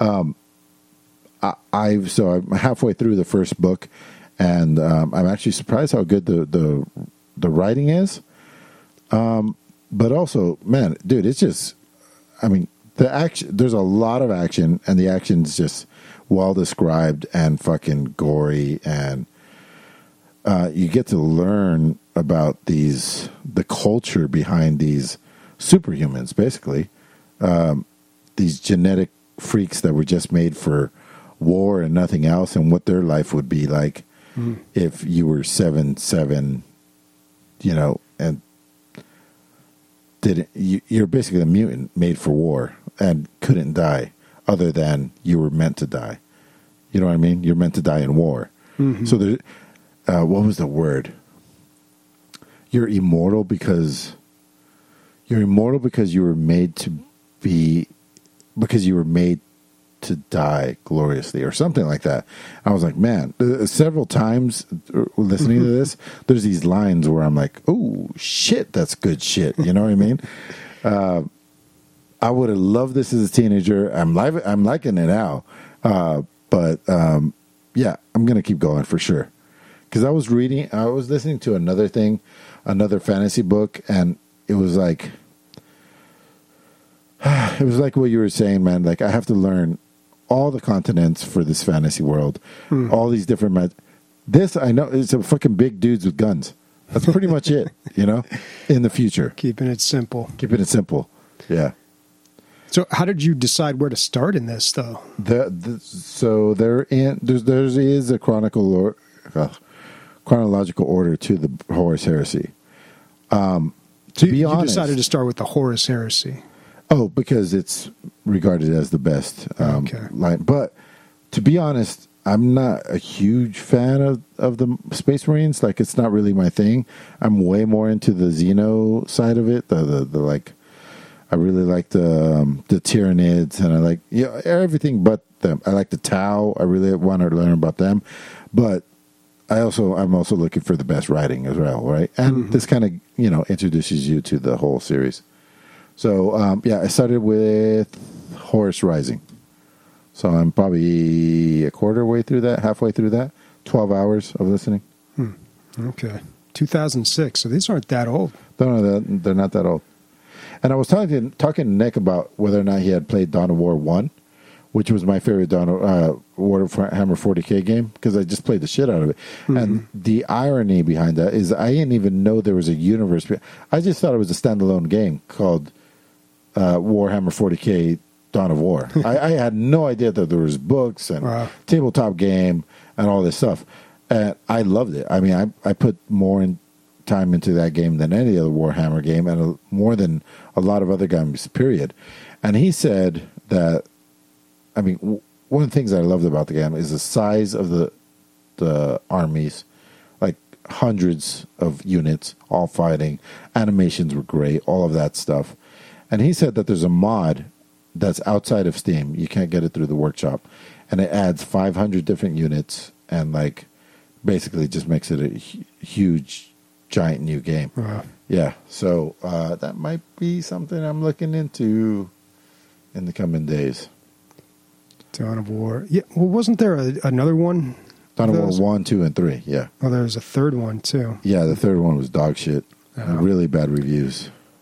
I'm halfway through the first book, and I'm actually surprised how good the writing is. But also, man, dude, it's just, I mean, the action. There's a lot of action, and the action's just well described and fucking gory, and you get to learn about the culture behind these superhumans, basically, these genetic freaks that were just made for war and nothing else, and what their life would be like if you were 7'7", and you're basically a mutant made for war and couldn't die other than you were meant to die. You know what I mean? You're meant to die in war. Mm-hmm. So there, what was the word? You're immortal because you were made to be, because you were made to die gloriously, or something like that. I was like, man, several times listening to this, there's these lines where I'm like, oh shit, that's good shit. You know what I mean? I would have loved this as a teenager. I'm liking it now. But yeah, I'm going to keep going for sure. Because I was listening to another fantasy book, and it was like what you were saying, man. Like, I have to learn all the continents for this fantasy world, all these different. This, I know, is a fucking big dudes with guns. That's pretty much it, in the future. Keeping it simple. Yeah. So how did you decide where to start in this, though? So there is a chronological order to the Horus Heresy. You decided to start with the Horus Heresy. Oh, because it's regarded as the best line. But to be honest, I'm not a huge fan of the Space Marines. Like, it's not really my thing. I'm way more into the Xeno side of it. I really like the Tyranids, and I like everything but them. I like the Tau. I really want to learn about them, but I'm also looking for the best writing as well, right? And this kind of introduces you to the whole series. So I started with Horus Rising. So I'm probably halfway through that. 12 hours of listening. Okay, 2006. So these aren't that old. No, they're not that old. And I was talking to Nick about whether or not he had played Dawn of War 1, which was my favorite Warhammer 40K game, because I just played the shit out of it. Mm-hmm. And the irony behind that is I didn't even know there was a universe. I just thought it was a standalone game called Warhammer 40K Dawn of War. I had no idea that there was books and tabletop game and all this stuff. And I loved it. I mean, I put more time into that game than any other Warhammer game, and more than a lot of other games, period. And he said that, I mean, one of the things I loved about the game is the size of the armies, like hundreds of units all fighting. Animations were great, all of that stuff. And he said that there's a mod that's outside of Steam. You can't get it through the workshop. And it adds 500 different units, and like basically just makes it a huge, giant new game. Wow. Yeah, so that might be something I'm looking into in the coming days. Dawn of War. Yeah, well, wasn't there another one? Dawn of War 1, 2, and 3, yeah. Oh, there was a third one, too. Yeah, the third one was dog shit. Really bad reviews.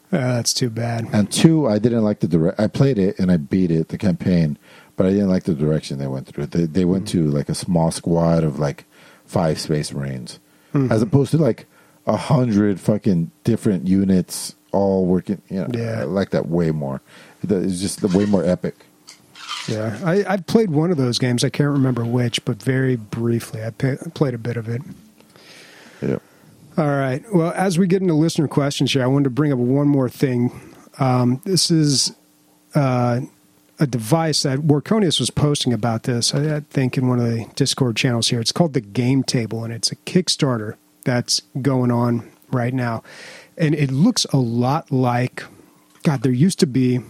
That's too bad. And 2, I didn't like the I played it and I beat it, the campaign, but I didn't like the direction they went through. They went to like a small squad of like 5 Space Marines, as opposed to like 100 fucking different units all working. You know, Yeah. I like that way more. It's just way more epic. Yeah, I've played one of those games. I can't remember which, but very briefly. I played a bit of it. Yeah. All right. Well, as we get into listener questions here, I wanted to bring up one more thing. This is a device that Warconius was posting about this, I think, in one of the Discord channels here. It's called the Game Table, and it's a Kickstarter that's going on right now. And it looks a lot like, God, there used to be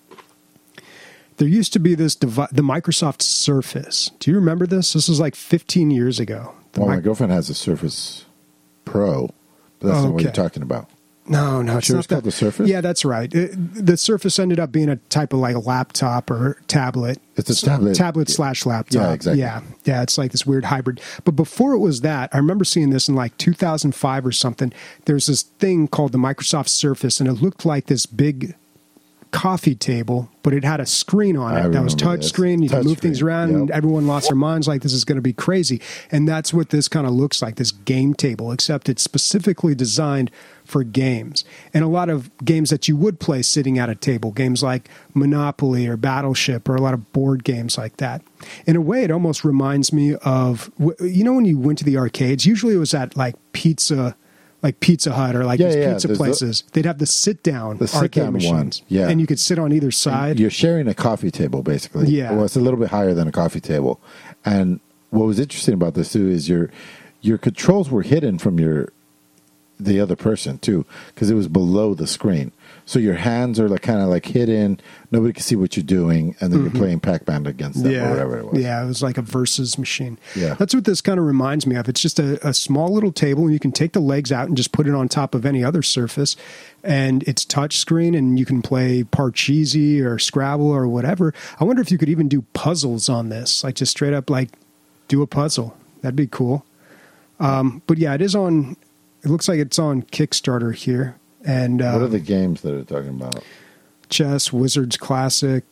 this the Microsoft Surface. Do you remember this? This was like 15 years ago. Well, my girlfriend has a Surface Pro, but that's not what you're talking about. No, it's Sure not it's called that. the Surface? Yeah, that's right. The Surface ended up being a type of like a laptop or tablet. It's a tablet. Tablet/laptop. Yeah, exactly. Yeah, it's like this weird hybrid. But before it was that, I remember seeing this in like 2005 or something. There's this thing called the Microsoft Surface, and it looked like this big coffee table, but it had a screen on it that was touch screen. You could move things around, and everyone lost their minds like this is going to be crazy. And that's what this kind of looks like, this game table, except it's specifically designed for games. And a lot of games that you would play sitting at a table, games like Monopoly or Battleship or a lot of board games like that. In a way, it almost reminds me of, you know, when you went to the arcades, usually it was at like Pizza Hut or like these pizza places, they'd have the sit-down arcade machines. Yeah. And you could sit on either side. And you're sharing a coffee table, basically. Yeah. Well, it's a little bit higher than a coffee table. And what was interesting about this, too, is your controls were hidden from the other person, too, because it was below the screen. So your hands are like kind of like hidden. Nobody can see what you're doing, and then you're playing Pac-Man against them or whatever it was. Yeah, it was like a versus machine. Yeah. That's what this kind of reminds me of. It's just a small little table, and you can take the legs out and just put it on top of any other surface, and it's touch screen, and you can play Parcheesi or Scrabble or whatever. I wonder if you could even do puzzles on this, like just straight up like do a puzzle. That'd be cool. But yeah, it looks like it's on Kickstarter here. And what are the games that are talking about? Chess, Wizards Classic.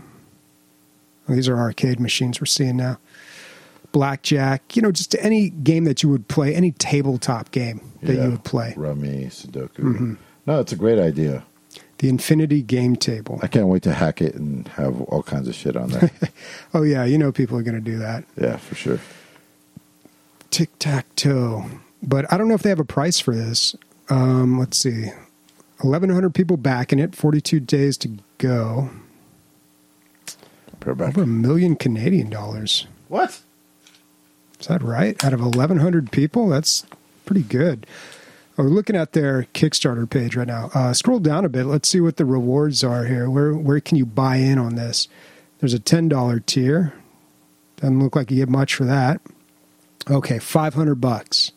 These are arcade machines we're seeing now. Blackjack, just any game that you would play, any tabletop game that you would play. Rummy, Sudoku. No, it's a great idea. The Infinity Game Table. I can't wait to hack it and have all kinds of shit on there. Oh, yeah, people are going to do that. Yeah, for sure. Tic-tac-toe. But I don't know if they have a price for this. Let's see. 1,100 people backing it, 42 days to go. Over $1 million Canadian dollars. What? Is that right? Out of 1,100 people? That's pretty good. We're looking at their Kickstarter page right now. Scroll down a bit. Let's see what the rewards are here. Where can you buy in on this? There's a $10 tier. Doesn't look like you get much for that. Okay, $500.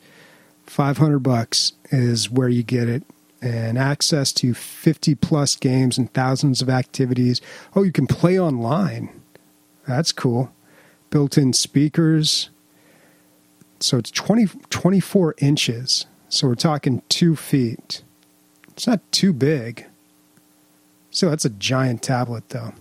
$500 is where you get it. And access to 50-plus games and thousands of activities. Oh, you can play online. That's cool. Built-in speakers. So it's 24 inches. So we're talking 2 feet. It's not too big. So that's a giant tablet, though.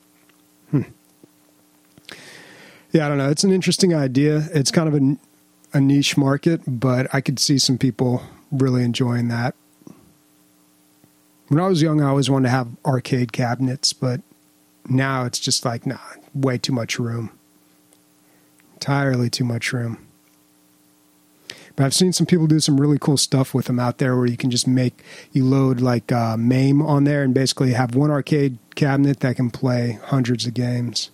Yeah, I don't know. It's an interesting idea. It's kind of a niche market, but I could see some people really enjoying that. When I was young, I always wanted to have arcade cabinets, but now it's just like, nah, way too much room. Entirely too much room. But I've seen some people do some really cool stuff with them out there where you can just you load like MAME on there and basically have one arcade cabinet that can play hundreds of games.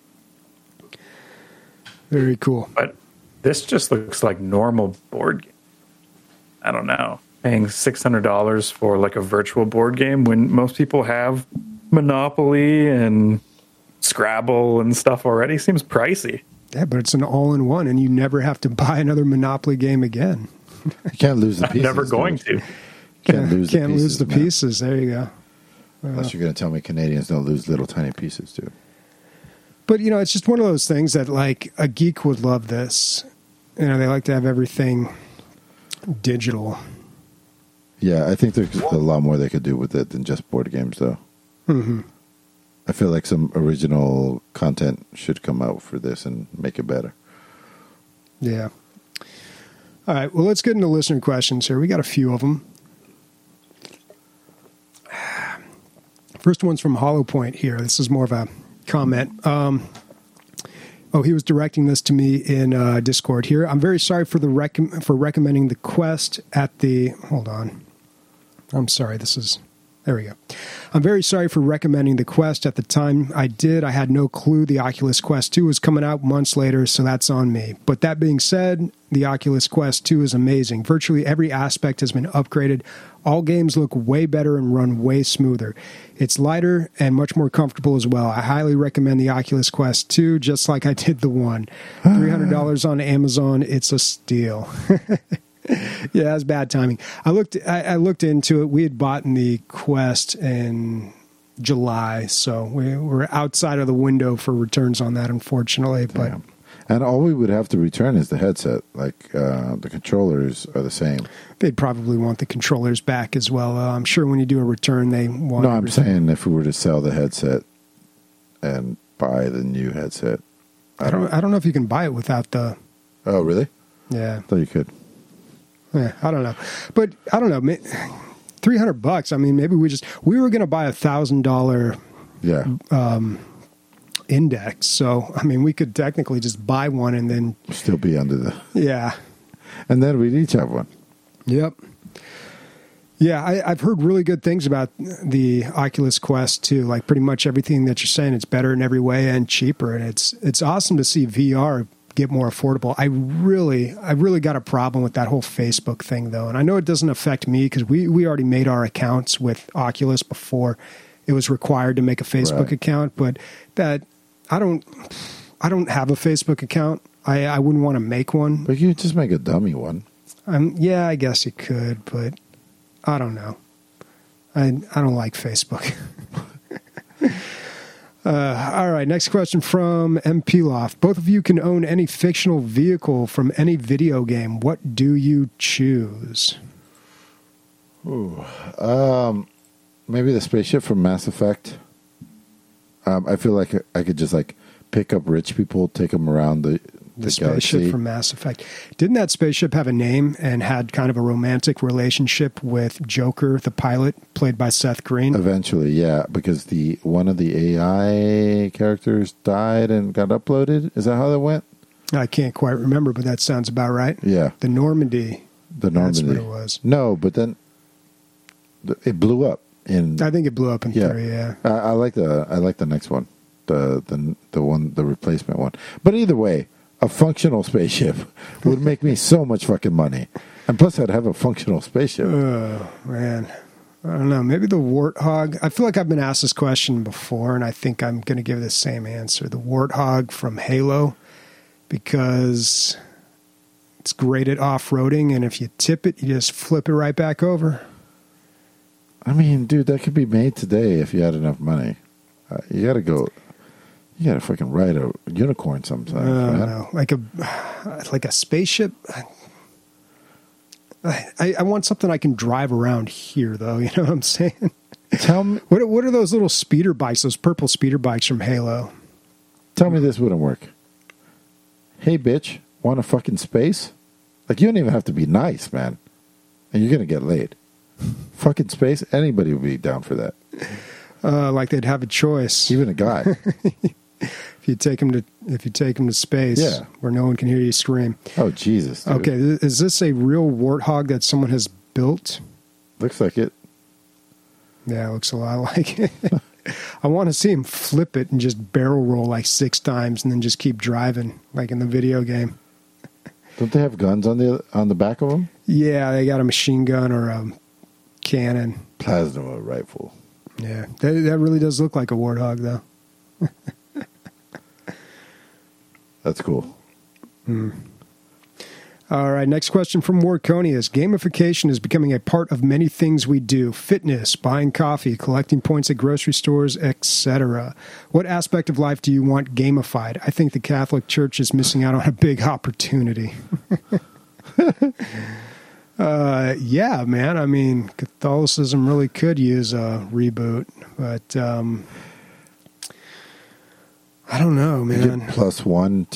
Very cool. But this just looks like normal board game. I don't know. Paying $600 for like a virtual board game when most people have Monopoly and Scrabble and stuff already seems pricey. Yeah, but it's an all-in-one, and you never have to buy another Monopoly game again. You can't lose the pieces. I'm never going to. Can't lose the pieces. There you go. Unless you're going to tell me Canadians don't lose little tiny pieces, too. But, it's just one of those things that, like, a geek would love this. They like to have everything digital. Yeah, I think there's a lot more they could do with it than just board games, though. Mm-hmm. I feel like some original content should come out for this and make it better. Yeah. All right. Well, let's get into listener questions here. We got a few of them. First one's from Hollow Point here. This is more of a comment. He was directing this to me in Discord here. I'm very sorry for recommending the Quest at the... Hold on. I'm sorry. There we go. I'm very sorry for recommending the Quest at the time I did. I had no clue the Oculus Quest 2 was coming out months later, so that's on me. But that being said, the Oculus Quest 2 is amazing. Virtually every aspect has been upgraded. All games look way better and run way smoother. It's lighter and much more comfortable as well. I highly recommend the Oculus Quest 2, just like I did the one. $300 on Amazon. It's a steal. Yeah, that's bad timing. I looked into it. We had bought the Quest in July, so we were outside of the window for returns on that, unfortunately. But Damn. And all we would have to return is the headset. Like the controllers are the same. They'd probably want the controllers back as well. I'm sure when you do a return, they want. No, I'm saying if we were to sell the headset and buy the new headset, I don't know if you can buy it without the. Oh, really? Yeah, I thought you could. Yeah, I don't know, but I don't know. $300. I mean, maybe we were going to buy $1,000. Yeah. Index. So I mean, we could technically just buy one and then still be under the. Yeah. And then we'd each have one. Yep. Yeah, I've heard really good things about the Oculus Quest too. Like pretty much everything that you're saying, it's better in every way and cheaper, and it's awesome to see VR get more affordable. I really got a problem with that whole Facebook thing though, and I know it doesn't affect me because we already made our accounts with Oculus before it was required to make a Facebook account. But that I don't have a Facebook account. I wouldn't want to make one. But you just make a dummy one. Yeah, I guess you could, but I don't know. I don't like Facebook. All right, next question from MP Loft. Both of you can own any fictional vehicle from any video game. What do you choose? Ooh, maybe the spaceship from Mass Effect. I feel like I could just like pick up rich people, take them around the spaceship galaxy. From Mass Effect. Didn't that spaceship have a name and had kind of a romantic relationship with Joker, the pilot, played by Seth Green? Eventually, yeah, because one of the AI characters died and got uploaded. Is that how that went? I can't quite remember, but that sounds about right. Yeah. The Normandy. That's what it was. No, but then it blew up. I think it blew up in 3, yeah. I like the next one. The replacement one. But either way, a functional spaceship would make me so much fucking money. And plus I'd have a functional spaceship. Oh, man. I don't know. Maybe the Warthog. I feel like I've been asked this question before, and I think I'm going to give the same answer. The Warthog from Halo, because it's great at off-roading, and if you tip it, you just flip it right back over. I mean, dude, that could be made today if you had enough money. You got to fucking ride a unicorn sometimes, man. No. Like a spaceship. I want something I can drive around here, though. You know what I'm saying? Tell me, what are those little speeder bikes? Those purple speeder bikes from Halo. Tell me this wouldn't work. Hey, bitch, want a fucking space? Like, you don't even have to be nice, man, and you're gonna get laid. Fucking space. Anybody would be down for that. Like they'd have a choice. Even a guy. If you take him to space, where no one can hear you scream. Oh, Jesus, dude. Okay, is this a real Warthog that someone has built? Looks like it. Yeah, it looks a lot like it. I want to see him flip it and just barrel roll like 6 times and then just keep driving like in the video game. Don't they have guns on the back of them? Yeah, they got a machine gun or a cannon. Plasma rifle. Yeah, that really does look like a Warthog, though. That's cool. All right, next question from Warconius. Gamification is becoming a part of many things we do. Fitness, buying coffee, collecting points at grocery stores, etc. What aspect of life do you want gamified? I think the Catholic Church is missing out on a big opportunity. Yeah, man. I mean, Catholicism really could use a reboot, but I don't know, man. Get +1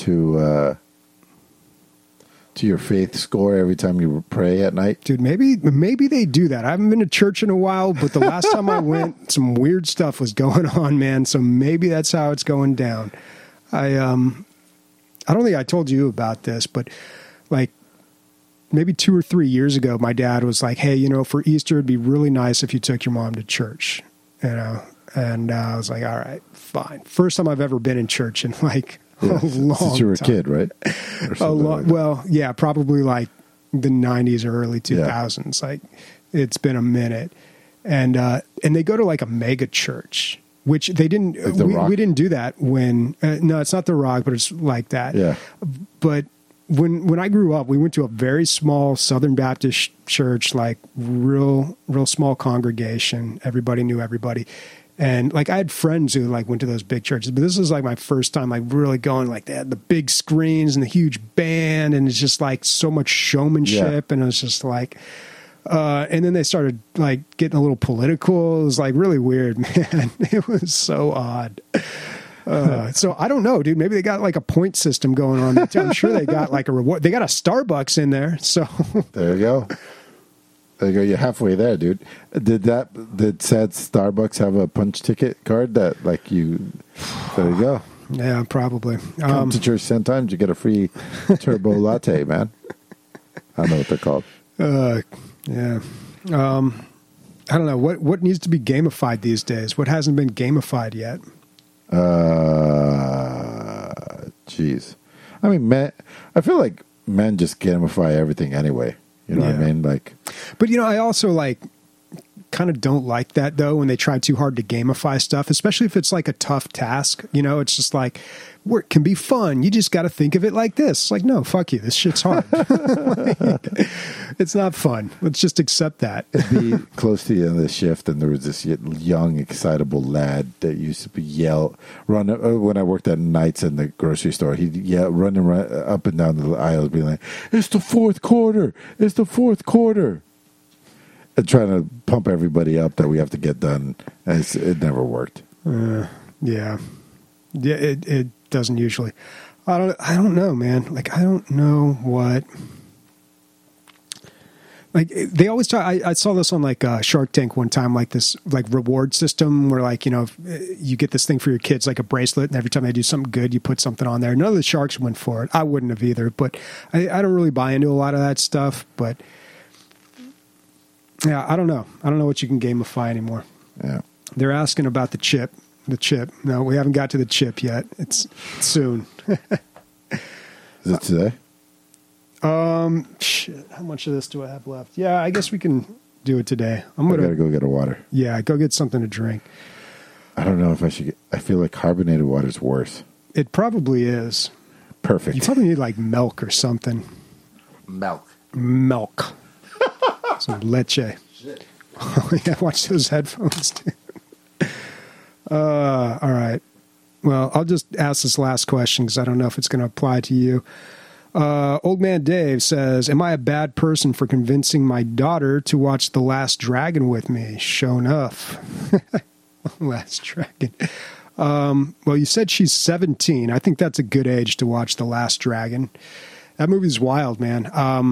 to your faith score every time you pray at night. Dude, maybe they do that. I haven't been to church in a while, but the last time I went, some weird stuff was going on, man. So maybe that's how it's going down. I don't think I told you about this, but like maybe 2 or 3 years ago, my dad was like, "Hey, for Easter, it'd be really nice if you took your mom to church." And I was like, "All right, fine." First time I've ever been in church in like a long since you were time. A kid, right? Well, yeah, probably like the 90s or early 2000s. Yeah. Like it's been a minute, and they go to like a mega church, which they didn't. Like we didn't do that when. No, it's not the Rock, but it's like that. Yeah, but. When I grew up, we went to a very small Southern Baptist church, like real small congregation. Everybody knew everybody. And like I had friends who like went to those big churches, but this was like my first time like really going. Like they had the big screens and the huge band, and it's just like so much showmanship. Yeah. And it was just like, and then they started like getting a little political. It was like really weird, man. It was so odd. So I don't know, dude. Maybe they got like a point system going on. I'm sure they got like a reward. They got a Starbucks in there. So there you go. There you go. You're halfway there, dude. Did said Starbucks have a punch ticket card that like you? There you go. Yeah, probably. Come to church 10 times, you get a free turbo latte, man. I don't know what they're called. Yeah. I don't know what needs to be gamified these days. What hasn't been gamified yet? Jeez. I mean, men, I feel like men just gamify everything anyway. You know what I mean? Like, but I also like kind of don't like that though when they try too hard to gamify stuff, especially if it's like a tough task. It's just like work can be fun. You just got to think of it like this. Like, no, fuck you. This shit's hard. Like, it's not fun. Let's just accept that. It'd be close to the end of the shift, and there was this young, excitable lad that used to run when I worked at nights in the grocery store. He'd yell, running up and down the aisles, being like, "It's the fourth quarter! It's the fourth quarter!" And trying to pump everybody up that we have to get done. And it never worked. Yeah. It doesn't usually. I don't know, man. Like, I don't know what. Like, they always talk. I saw this on like Shark Tank one time, like this like reward system where like you get this thing for your kids, like a bracelet, and every time they do something good, you put something on there. None of the sharks went for it. I wouldn't have either, but I don't really buy into a lot of that stuff. But yeah, I don't know. I don't know what you can gamify anymore. Yeah, they're asking about the chip. The chip. No, we haven't got to the chip yet. It's soon. Is it today? Shit. How much of this do I have left? Yeah, I guess we can do it today. I gotta go get a water. Yeah, go get something to drink. I don't know if I should. I feel like carbonated water is worse. It probably is. Perfect. You probably need like milk or something. Milk. Some leche. Shit. Yeah, watch those headphones, dude. All right. Well, I'll just ask this last question because I don't know if it's going to apply to you. Old Man Dave says, "Am I a bad person for convincing my daughter to watch The Last Dragon with me?" Show enough. Last Dragon. Well, you said she's 17. I think that's a good age to watch The Last Dragon. That movie's wild, man.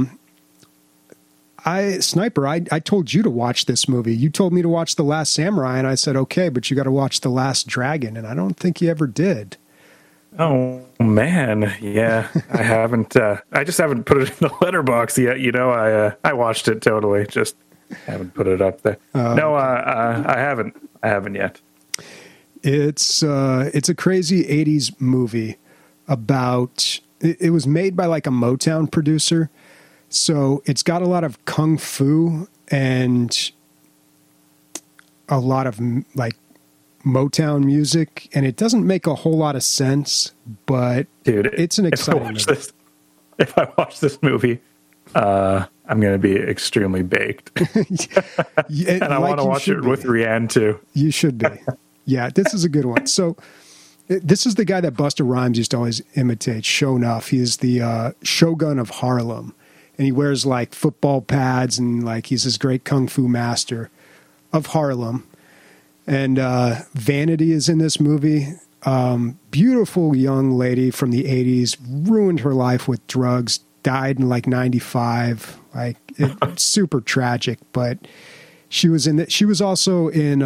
Sniper, I told you to watch this movie. You told me to watch The Last Samurai, and I said, okay, but you got to watch The Last Dragon, and I don't think you ever did. Oh, man. Yeah, I haven't. I just haven't put it in the letterbox yet. I watched it totally. Just haven't put it up there. No, I haven't. I haven't yet. It's a crazy 80s movie about... It was made by like a Motown producer. So it's got a lot of kung fu and a lot of like Motown music, and it doesn't make a whole lot of sense, but dude, it's an exciting movie. If I watch this movie, I'm going to be extremely baked. And I want to watch it with Rianne too. You should be. Yeah, this is a good one. So this is the guy that Busta Rhymes used to always imitate, Sho'nuff. He is the Shogun of Harlem. and he wears like football pads, and like he's this great kung fu master of Harlem. And Vanity is in this movie. Beautiful young lady from the 80s, ruined her life with drugs, died in like 95. Like it's super tragic, but she was in she was also in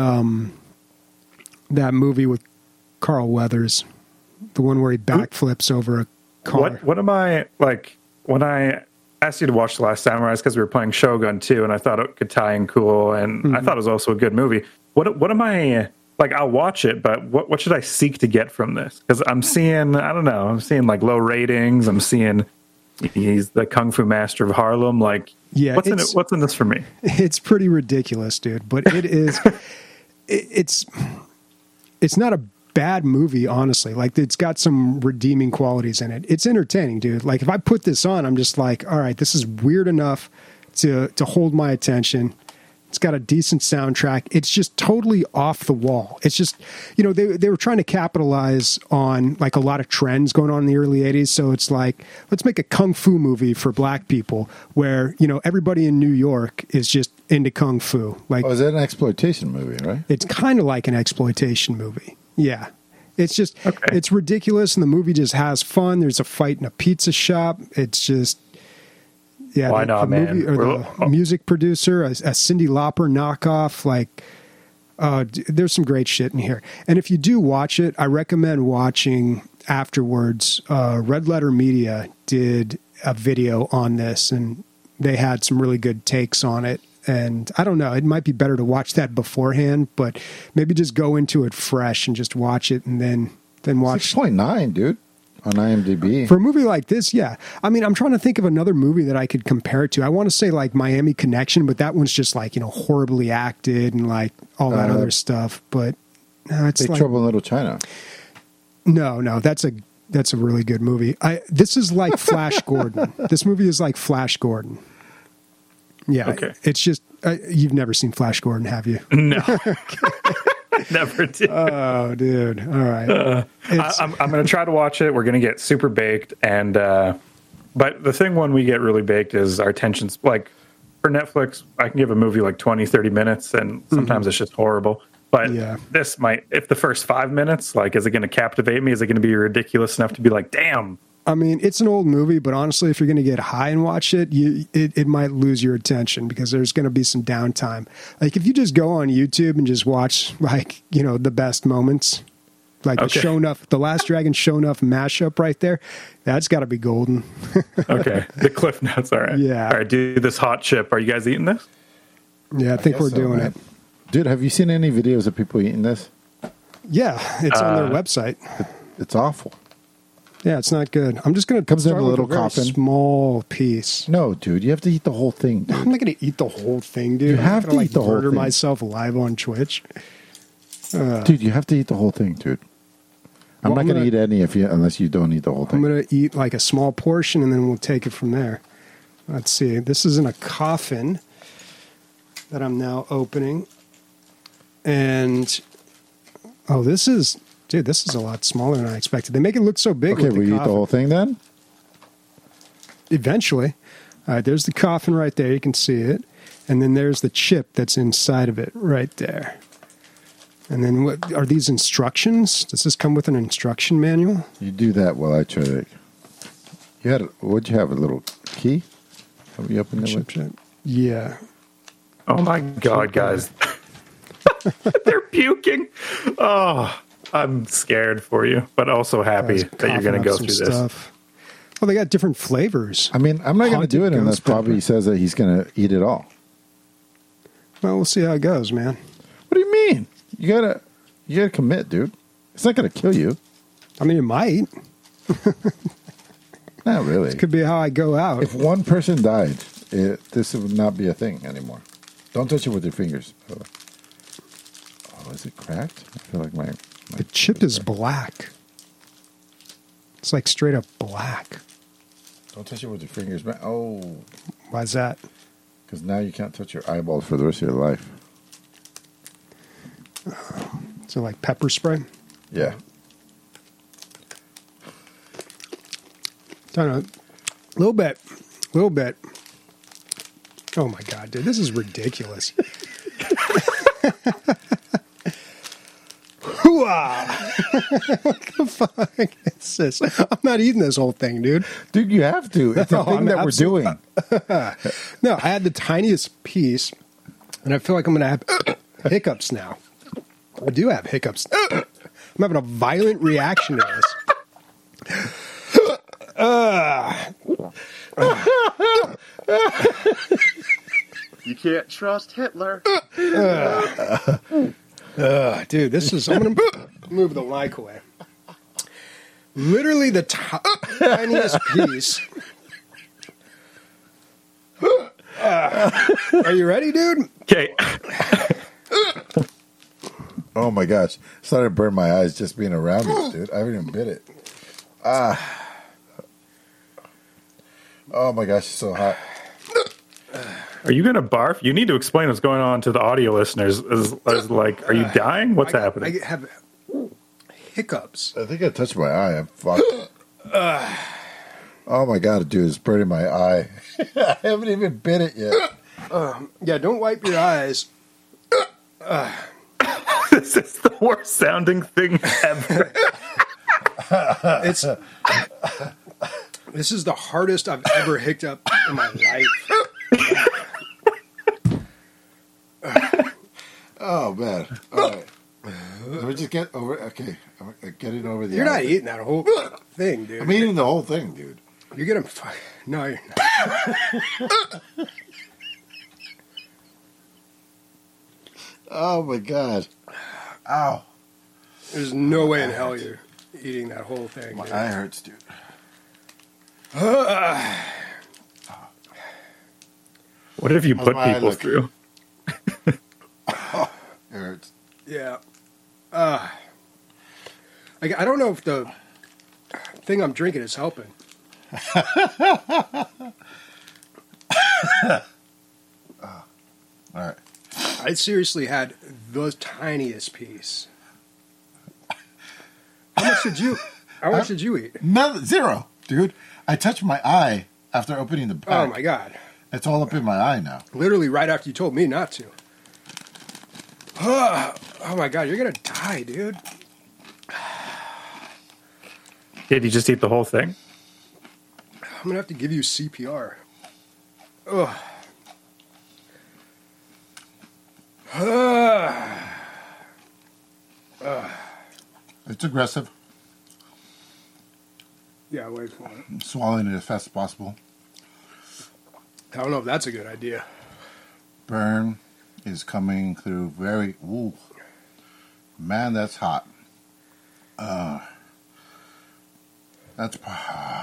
that movie with Carl Weathers, the one where he backflips over a car. What am I like when I asked you to watch The Last Samurai? Because we were playing Shogun too, and I thought it could tie in cool, and I thought it was also a good movie. What am I like? I'll watch it, but what should I seek to get from this? Because I'm seeing, I don't know, I'm seeing like low ratings. I'm seeing he's the kung fu master of Harlem. Like, yeah, what's in this for me? It's pretty ridiculous, dude. But it is. It's not a bad movie, honestly. Like, it's got some redeeming qualities in it. It's entertaining, dude. Like, if I put this on, I'm just like, all right, this is weird enough to hold my attention. It's got a decent soundtrack. It's just totally off the wall. It's just, you know, they were trying to capitalize on like a lot of trends going on in the early 80s. So it's like, let's make a kung fu movie for black people where, you know, everybody in New York is just into kung fu. Like, is that an exploitation movie, right? It's kind of like an exploitation movie. Yeah. It's just, It's ridiculous. And the movie just has fun. There's a fight in a pizza shop. It's just, yeah, why not, man? Movie, or the music producer, a Cyndi Lauper knockoff. Like, there's some great shit in here. And if you do watch it, I recommend watching afterwards. Red Letter Media did a video on this, and they had some really good takes on it. And I don't know, it might be better to watch that beforehand, but maybe just go into it fresh and just watch it, and then watch 6.9, dude. On IMDb. For a movie like this, yeah. I mean, I'm trying to think of another movie that I could compare it to. I want to say like Miami Connection, but that one's just like, you know, horribly acted and like all that other stuff. But no, it's Big like Trouble in Little China. No, that's a really good movie. This is like Flash Gordon. This movie is like Flash Gordon. Yeah, okay. It's just you've never seen Flash Gordon, have you? No. Never did. Oh, dude. All right. I'm going to try to watch it. We're going to get super baked. And, but the thing when we get really baked is our attention's like for Netflix, I can give a movie like 20, 30 minutes and sometimes it's just horrible. But this might, if the first 5 minutes, like, is it going to captivate me? Is it going to be ridiculous enough to be like, damn? I mean, it's an old movie, but honestly, if you're going to get high and watch it, it might lose your attention because there's going to be some downtime. Like if you just go on YouTube and just watch, like, you know, the best moments, like the Sho'nuff, the Last Dragon Sho'nuff mashup right there, that's got to be golden. Okay, the Cliff Notes. All right, yeah. All right, do this hot chip. Are you guys eating this? Yeah, I think we're doing it. Dude, have you seen any videos of people eating this? Yeah, it's on their website. It's awful. Yeah, it's not good. I'm just going to comes in start a little with a very coffin. Small piece. No, dude, you have to eat the whole thing, dude. I'm not going to eat the whole thing, dude. You have to eat the whole murder thing. myself live on Twitch. Dude, you have to eat the whole thing, dude. I'm not going to eat any unless you don't eat the whole thing. I'm going to eat like a small portion, and then we'll take it from there. Let's see. This is in a coffin that I'm now opening. And, this is a lot smaller than I expected. They make it look so big. Okay, will you eat the whole thing then? Eventually. All right, there's the coffin right there. You can see it. And then there's the chip that's inside of it right there. And then what are these instructions? Does this come with an instruction manual? You do that while I try to... What'd you have, a little key? Have you opened it with? Yeah. Oh my God, guys. They're puking. Oh, I'm scared for you, but also happy that you're going to go through this. Stuff. Well, they got different flavors. I mean, I'm not going to do it unless Bobby says that he's going to eat it all. Well, we'll see how it goes, man. What do you mean? You gotta commit, dude. It's not going to kill you. I mean, it might. Not really. This could be how I go out. If one person died, this would not be a thing anymore. Don't touch it with your fingers. Oh, is it cracked? I feel like my the chip is black. It's like straight up black. Don't touch it with your fingers, man. Oh. Why's that? Because now you can't touch your eyeballs for the rest of your life. So like pepper spray? Yeah. I don't know. A little bit. Oh my god, dude, this is ridiculous. Hooah! What the fuck is this? I'm not eating this whole thing, dude. Dude, you have to. It's a No, thing I'm that we're doing. No, I had the tiniest piece, and I feel like I'm going to have hiccups now. I do have hiccups. I'm having a violent reaction to this. You can't trust Hitler. Dude, this is... I'm going to move the mic away. Literally the tiniest piece. Are you ready, dude? Okay. Oh my gosh. Started to burn my eyes just being around this, dude. I haven't even bit it. Oh my gosh, it's so hot. Are you going to barf? You need to explain what's going on to the audio listeners. As like, are you dying? What's happening? I have hiccups. I think I touched my eye. I'm fucked. Oh my god, dude, it's burning my eye. I haven't even bit it yet. Yeah, don't wipe your eyes. This is the worst sounding thing ever. This is the hardest I've ever hiccuped up in my life. Oh man. All right. Let me just get over. Okay, I'm getting over the. You're eye. not eating that whole thing, dude. I'm eating the whole thing, dude. You're gonna. No, you're not. Oh my god. Ow. There's no way in hell you're eating that whole thing. My Dude. eye hurts, dude. What if you put my eye people look? through? It hurts. Yeah. I don't know if the thing I'm drinking is helping. All right. I seriously had the tiniest piece. How much did you eat? Zero, dude. I touched my eye after opening the pack. Oh my god. It's all up in my eye now. Literally right after you told me not to. Oh my god, you're gonna die, dude. Did you just eat the whole thing? I'm gonna have to give you CPR. Ugh. It's aggressive. Yeah, wait for it. I'm swallowing it as fast as possible. I don't know if that's a good idea. Burn is coming through very. Ooh, man, that's hot. That's the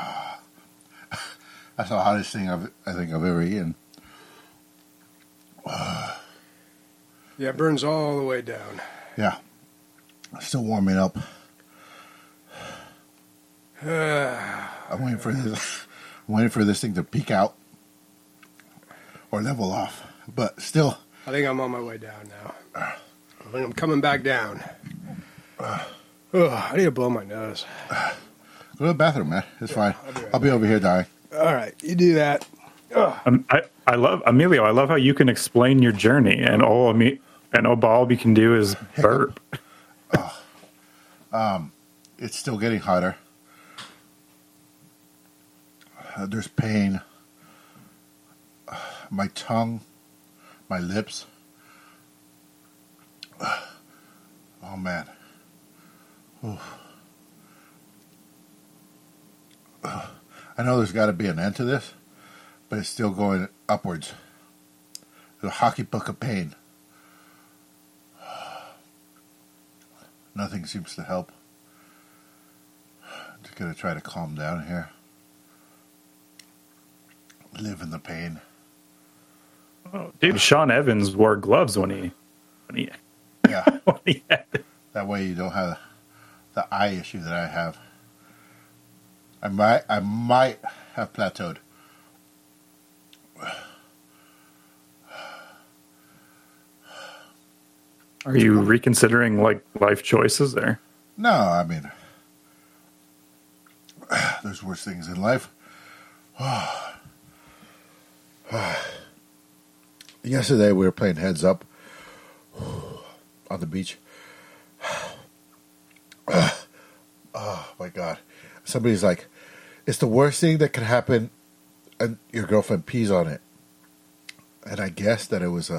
hottest thing I think I've ever eaten. Yeah, it burns all the way down. Yeah, still warming up. I'm waiting for this. I'm waiting for this thing to peak out or level off. But still, I think I'm on my way down now. I think I'm coming back down. I need to blow my nose. go to the bathroom, man. It's fine. I'll be over here dying. All right, you do that. I love Emilio. I love how you can explain your journey, and all Bobby can do is burp. It's still getting hotter. There's pain. My tongue, my lips. Oh man. I know there's got to be an end to this, but it's still going upwards. The hockey puck of pain. Nothing seems to help. Just gonna try to calm down here. Live in the pain. Oh, dude, Sean Evans wore gloves when he Yeah. when he had it. That way you don't have the eye issue that I have. I might have plateaued. Are you reconsidering like life choices there? No, I mean, there's worse things in life. Yesterday we were playing Heads Up on the beach. Oh my God. Somebody's like, it's the worst thing that could happen, and your girlfriend pees on it. And I guessed that it was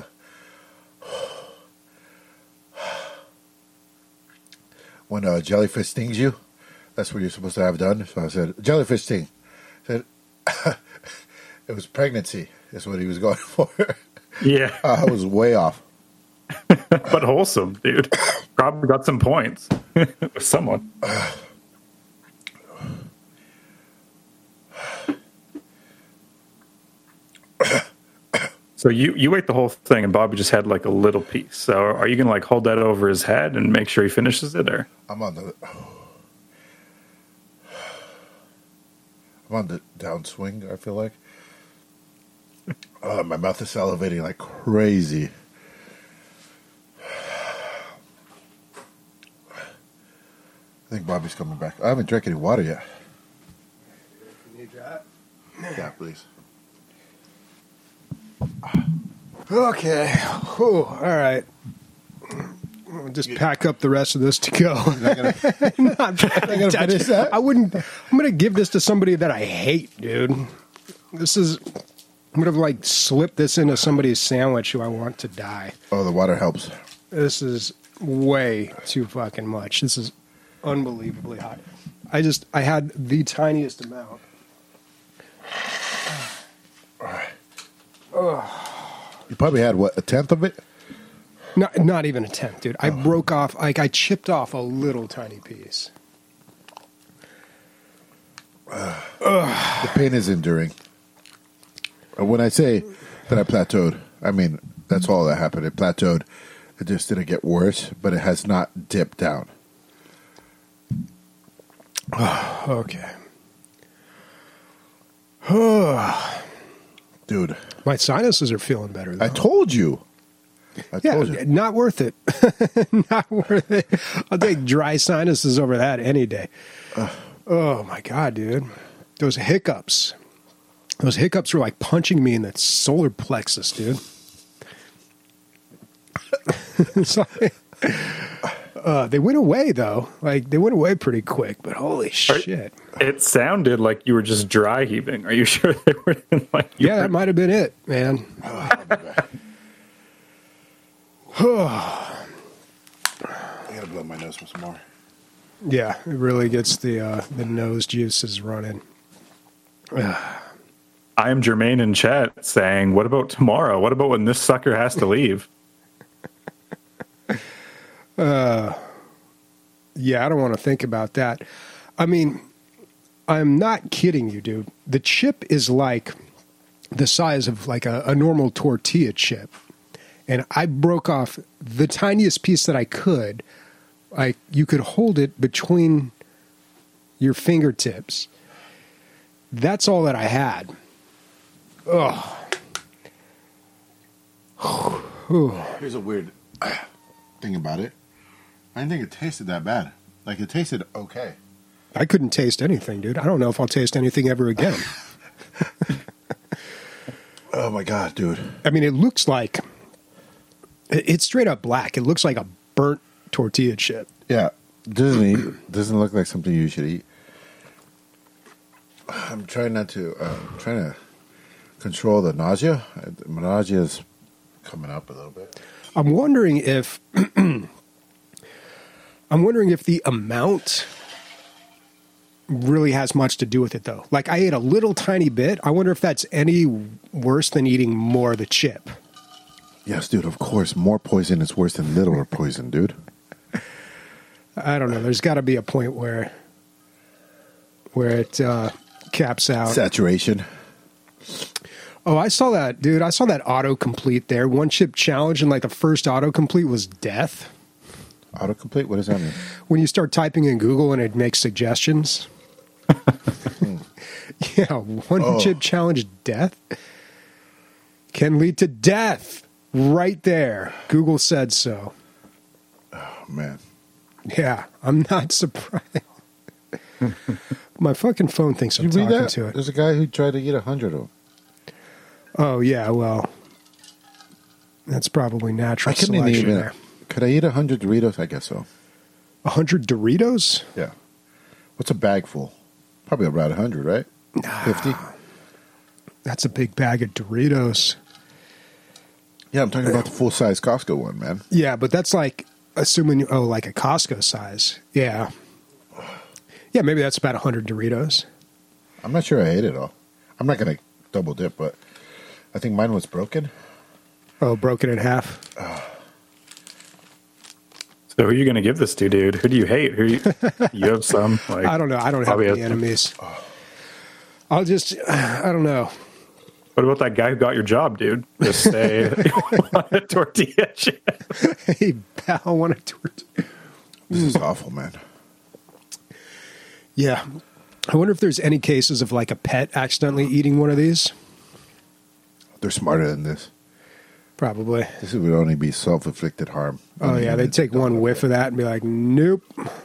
when a jellyfish stings you, that's what you're supposed to have done. So I said, jellyfish sting. I said, it was pregnancy, is what he was going for. Yeah. I was way off. But wholesome, dude. Probably got some points with someone. So you ate the whole thing, and Bobby just had like a little piece. So are you gonna like hold that over his head and make sure he finishes it, or? I'm on the downswing, I feel like. My mouth is salivating like crazy. I think Bobby's coming back. I haven't drank any water yet. Need that? Yeah, please. Okay. Whew. All right. I'll just pack up the rest of this to go. No, I'm trying to touch it. I wouldn't. I'm going to give this to somebody that I hate, dude. This is. I'm going to like slip this into somebody's sandwich who I want to die. Oh, the water helps. This is way too fucking much. This is unbelievably hot. I had the tiniest amount. You probably had, what, a tenth of it? Not even a tenth, dude. I broke off, like I chipped off a little tiny piece. The pain is enduring. When I say that I plateaued, I mean, that's all that happened. It plateaued. It just didn't get worse, but it has not dipped down. Okay. Dude. My sinuses are feeling better, though. I told you. Not worth it. Not worth it. I'll take dry sinuses over that any day. Oh, my God, dude. Those hiccups. Those hiccups were like punching me in the solar plexus, dude. They went away, though. Like, they went away pretty quick, but holy shit. It sounded like you were just dry heaving. Are you sure they were like... Yeah, that might have been it, man. I gotta blow my nose for some more. Yeah, it really gets the nose juices running. I am Jermaine in chat saying, what about tomorrow? What about when this sucker has to leave? Yeah, I don't want to think about that. I mean, I'm not kidding you, dude. The chip is like the size of like a normal tortilla chip. And I broke off the tiniest piece that I could. Like, you could hold it between your fingertips. That's all that I had. Ugh. Here's a weird thing about it. I didn't think it tasted that bad. Like, it tasted okay. I couldn't taste anything, dude. I don't know if I'll taste anything ever again. Oh, my God, dude. I mean, it looks like... It's straight up black. It looks like a burnt tortilla chip. Yeah. Doesn't look like something you should eat. I'm trying not to... trying to control the nausea. My nausea is coming up a little bit. I'm wondering if... I'm wondering if the amount really has much to do with it, though. Like, I ate a little tiny bit. I wonder if that's any worse than eating more of the chip. Yes, dude, of course. More poison is worse than littler poison, dude. I don't know. There's got to be a point where it caps out. Saturation. Oh, I saw that, dude. I saw that autocomplete there. One chip challenge, and like the first autocomplete was death. Autocomplete? What does that mean? When you start typing in Google and it makes suggestions. Yeah, one chip challenge death can lead to death. Right there. Google said so. Oh, man. Yeah, I'm not surprised. My fucking phone thinks I'm talking to it. There's a guy who tried to eat 100 of them. Oh, yeah, well, That's probably natural I couldn't selection even. there. Could I eat 100 Doritos? I guess so. 100 Doritos? Yeah. What's a bag full? Probably about 100, right? 50? That's a big bag of Doritos. Yeah, I'm talking about the full-size Costco one, man. Yeah, but that's like assuming, like a Costco size. Yeah. Yeah, maybe that's about 100 Doritos. I'm not sure I ate it all. I'm not going to double dip, but I think mine was broken. Oh, broken in half. So who are you going to give this to, dude? Who do you hate? You have some? Like, I don't know. I don't have any enemies. I don't know. What about that guy who got your job, dude? Just say, want a tortilla chip. Hey, pal, I want a tortilla. This is awful, man. Yeah. I wonder if there's any cases of like a pet accidentally eating one of these. They're smarter than this. Probably. This would only be self-inflicted harm. Oh, yeah. They'd take one whiff of that and be like, nope.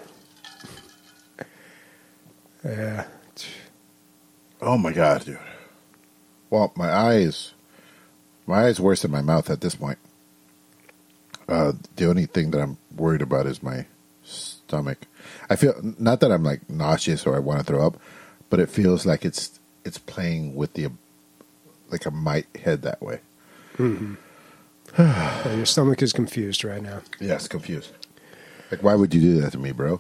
Yeah. Oh, my God, dude. Well, my eyes worse than my mouth at this point. The only thing that I'm worried about is my stomach. I feel, not that I'm like nauseous or I want to throw up, but it feels like it's playing with like I might head that way. Mm-hmm. Yeah, your stomach is confused right now. Yes, confused. Like, why would you do that to me, bro?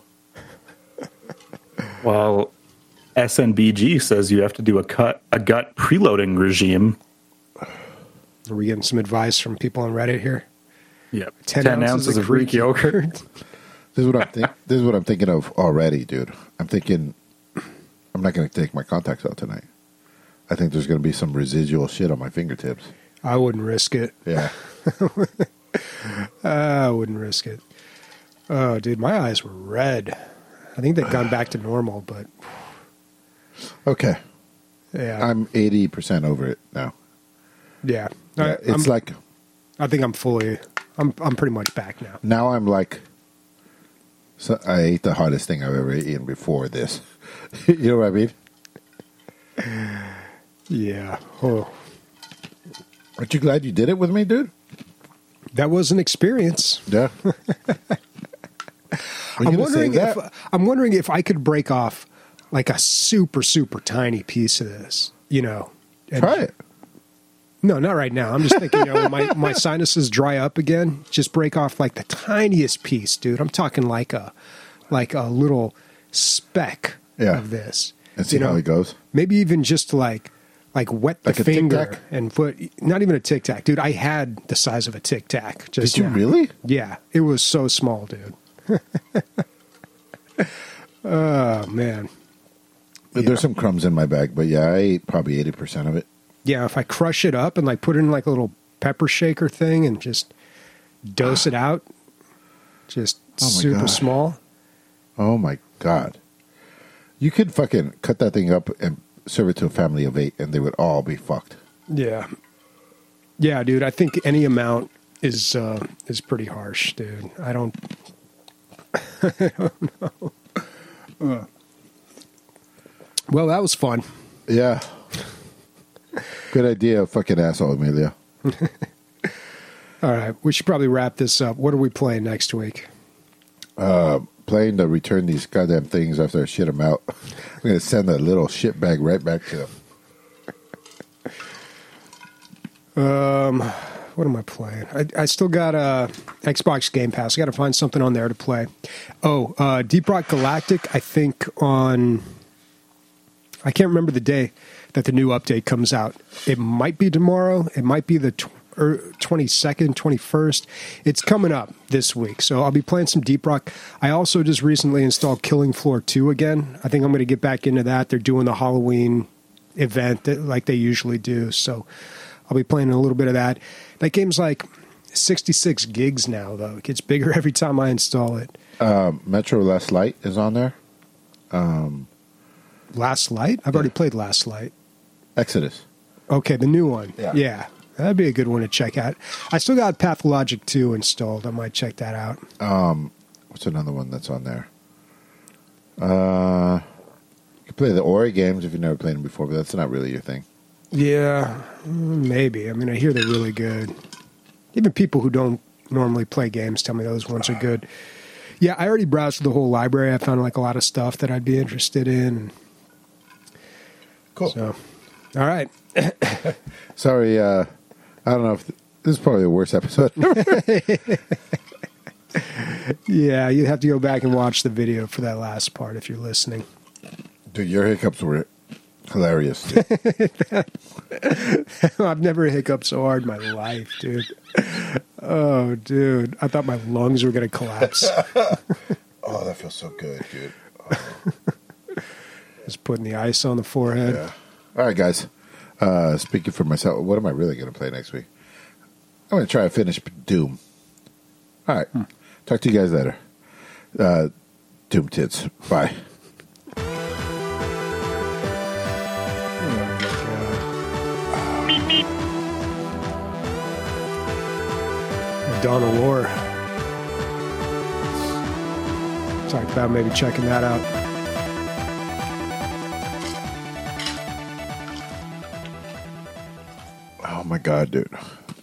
Well, SNBG says you have to do a gut preloading regime. Are we getting some advice from people on Reddit here? Yep. 10 ounces of Greek yogurt. This is what I'm thinking of already, dude. I'm thinking I'm not going to take my contacts out tonight. I think there's going to be some residual shit on my fingertips. I wouldn't risk it. Yeah. I wouldn't risk it. Oh, dude, my eyes were red. I think they've gone back to normal, but Okay. yeah, I'm 80% over it now. yeah. Yeah, I think I'm pretty much back now. now I'm like, so I ate the hottest thing I've ever eaten before this. You know what I mean? Yeah. Oh, Aren't you glad you did it with me, dude? that was an experience. Yeah. I'm wondering if I could break off like a super, super tiny piece of this, and Try it. No, not right now. I'm just thinking, when my sinuses dry up again, just break off like the tiniest piece, dude. I'm talking like a little speck of this. And see how it goes. Maybe even just like wet the Like a finger Tic Tac? and put, not even a Tic Tac, dude. I had the size of a Tic Tac. Did you really? Yeah, it was so small, dude. Oh man. There's some crumbs in my bag, but yeah, I ate probably 80% of it. Yeah, if I crush it up and like put it in like a little pepper shaker thing and just dose it out, just super God. small. Oh my God. You could fucking cut that thing up and serve it to a family of 8 and they would all be fucked. Yeah. Yeah, dude, I think any amount is pretty harsh, dude. I don't know. Well, that was fun. Yeah. Good idea, fucking asshole, Amelia. All right, we should probably wrap this up. What are we playing next week? Playing to return these goddamn things after I shit them out. I'm going to send that little shit bag right back to them. What am I playing? I still got Xbox Game Pass. I got to find something on there to play. Oh, Deep Rock Galactic, I think on... I can't remember the day that the new update comes out. It might be tomorrow. It might be the 22nd, 21st. It's coming up this week, so I'll be playing some Deep Rock. I also just recently installed Killing Floor 2 again. I think I'm going to get back into that. They're doing the Halloween event like they usually do, so I'll be playing a little bit of that. That game's like 66 gigs now, though. It gets bigger every time I install it. Metro Last Light is on there. Last Light? I've already played Last Light. Exodus. Okay, the new one. Yeah. That'd be a good one to check out. I still got Pathologic 2 installed. I might check that out. What's another one that's on there? You can play the Ori games if you've never played them before, but that's not really your thing. Yeah, maybe. I mean, I hear they're really good. Even people who don't normally play games tell me those ones are good. Yeah, I already browsed the whole library. I found like a lot of stuff that I'd be interested in. Cool. So, all right. Sorry, I don't know if this is probably the worst episode. Yeah, you have to go back and watch the video for that last part if you're listening. Dude, your hiccups were hilarious. Dude. I've never hiccuped so hard in my life, dude. Oh, dude. I thought my lungs were going to collapse. Oh, that feels so good, dude. Just putting the ice on the forehead. Yeah. All right, guys. Speaking for myself, what am I really going to play next week? I'm going to try to finish Doom. All right. Talk to you guys later. Doom tits. Bye. Dawn of War. Talked about maybe checking that out. Oh, my God, dude.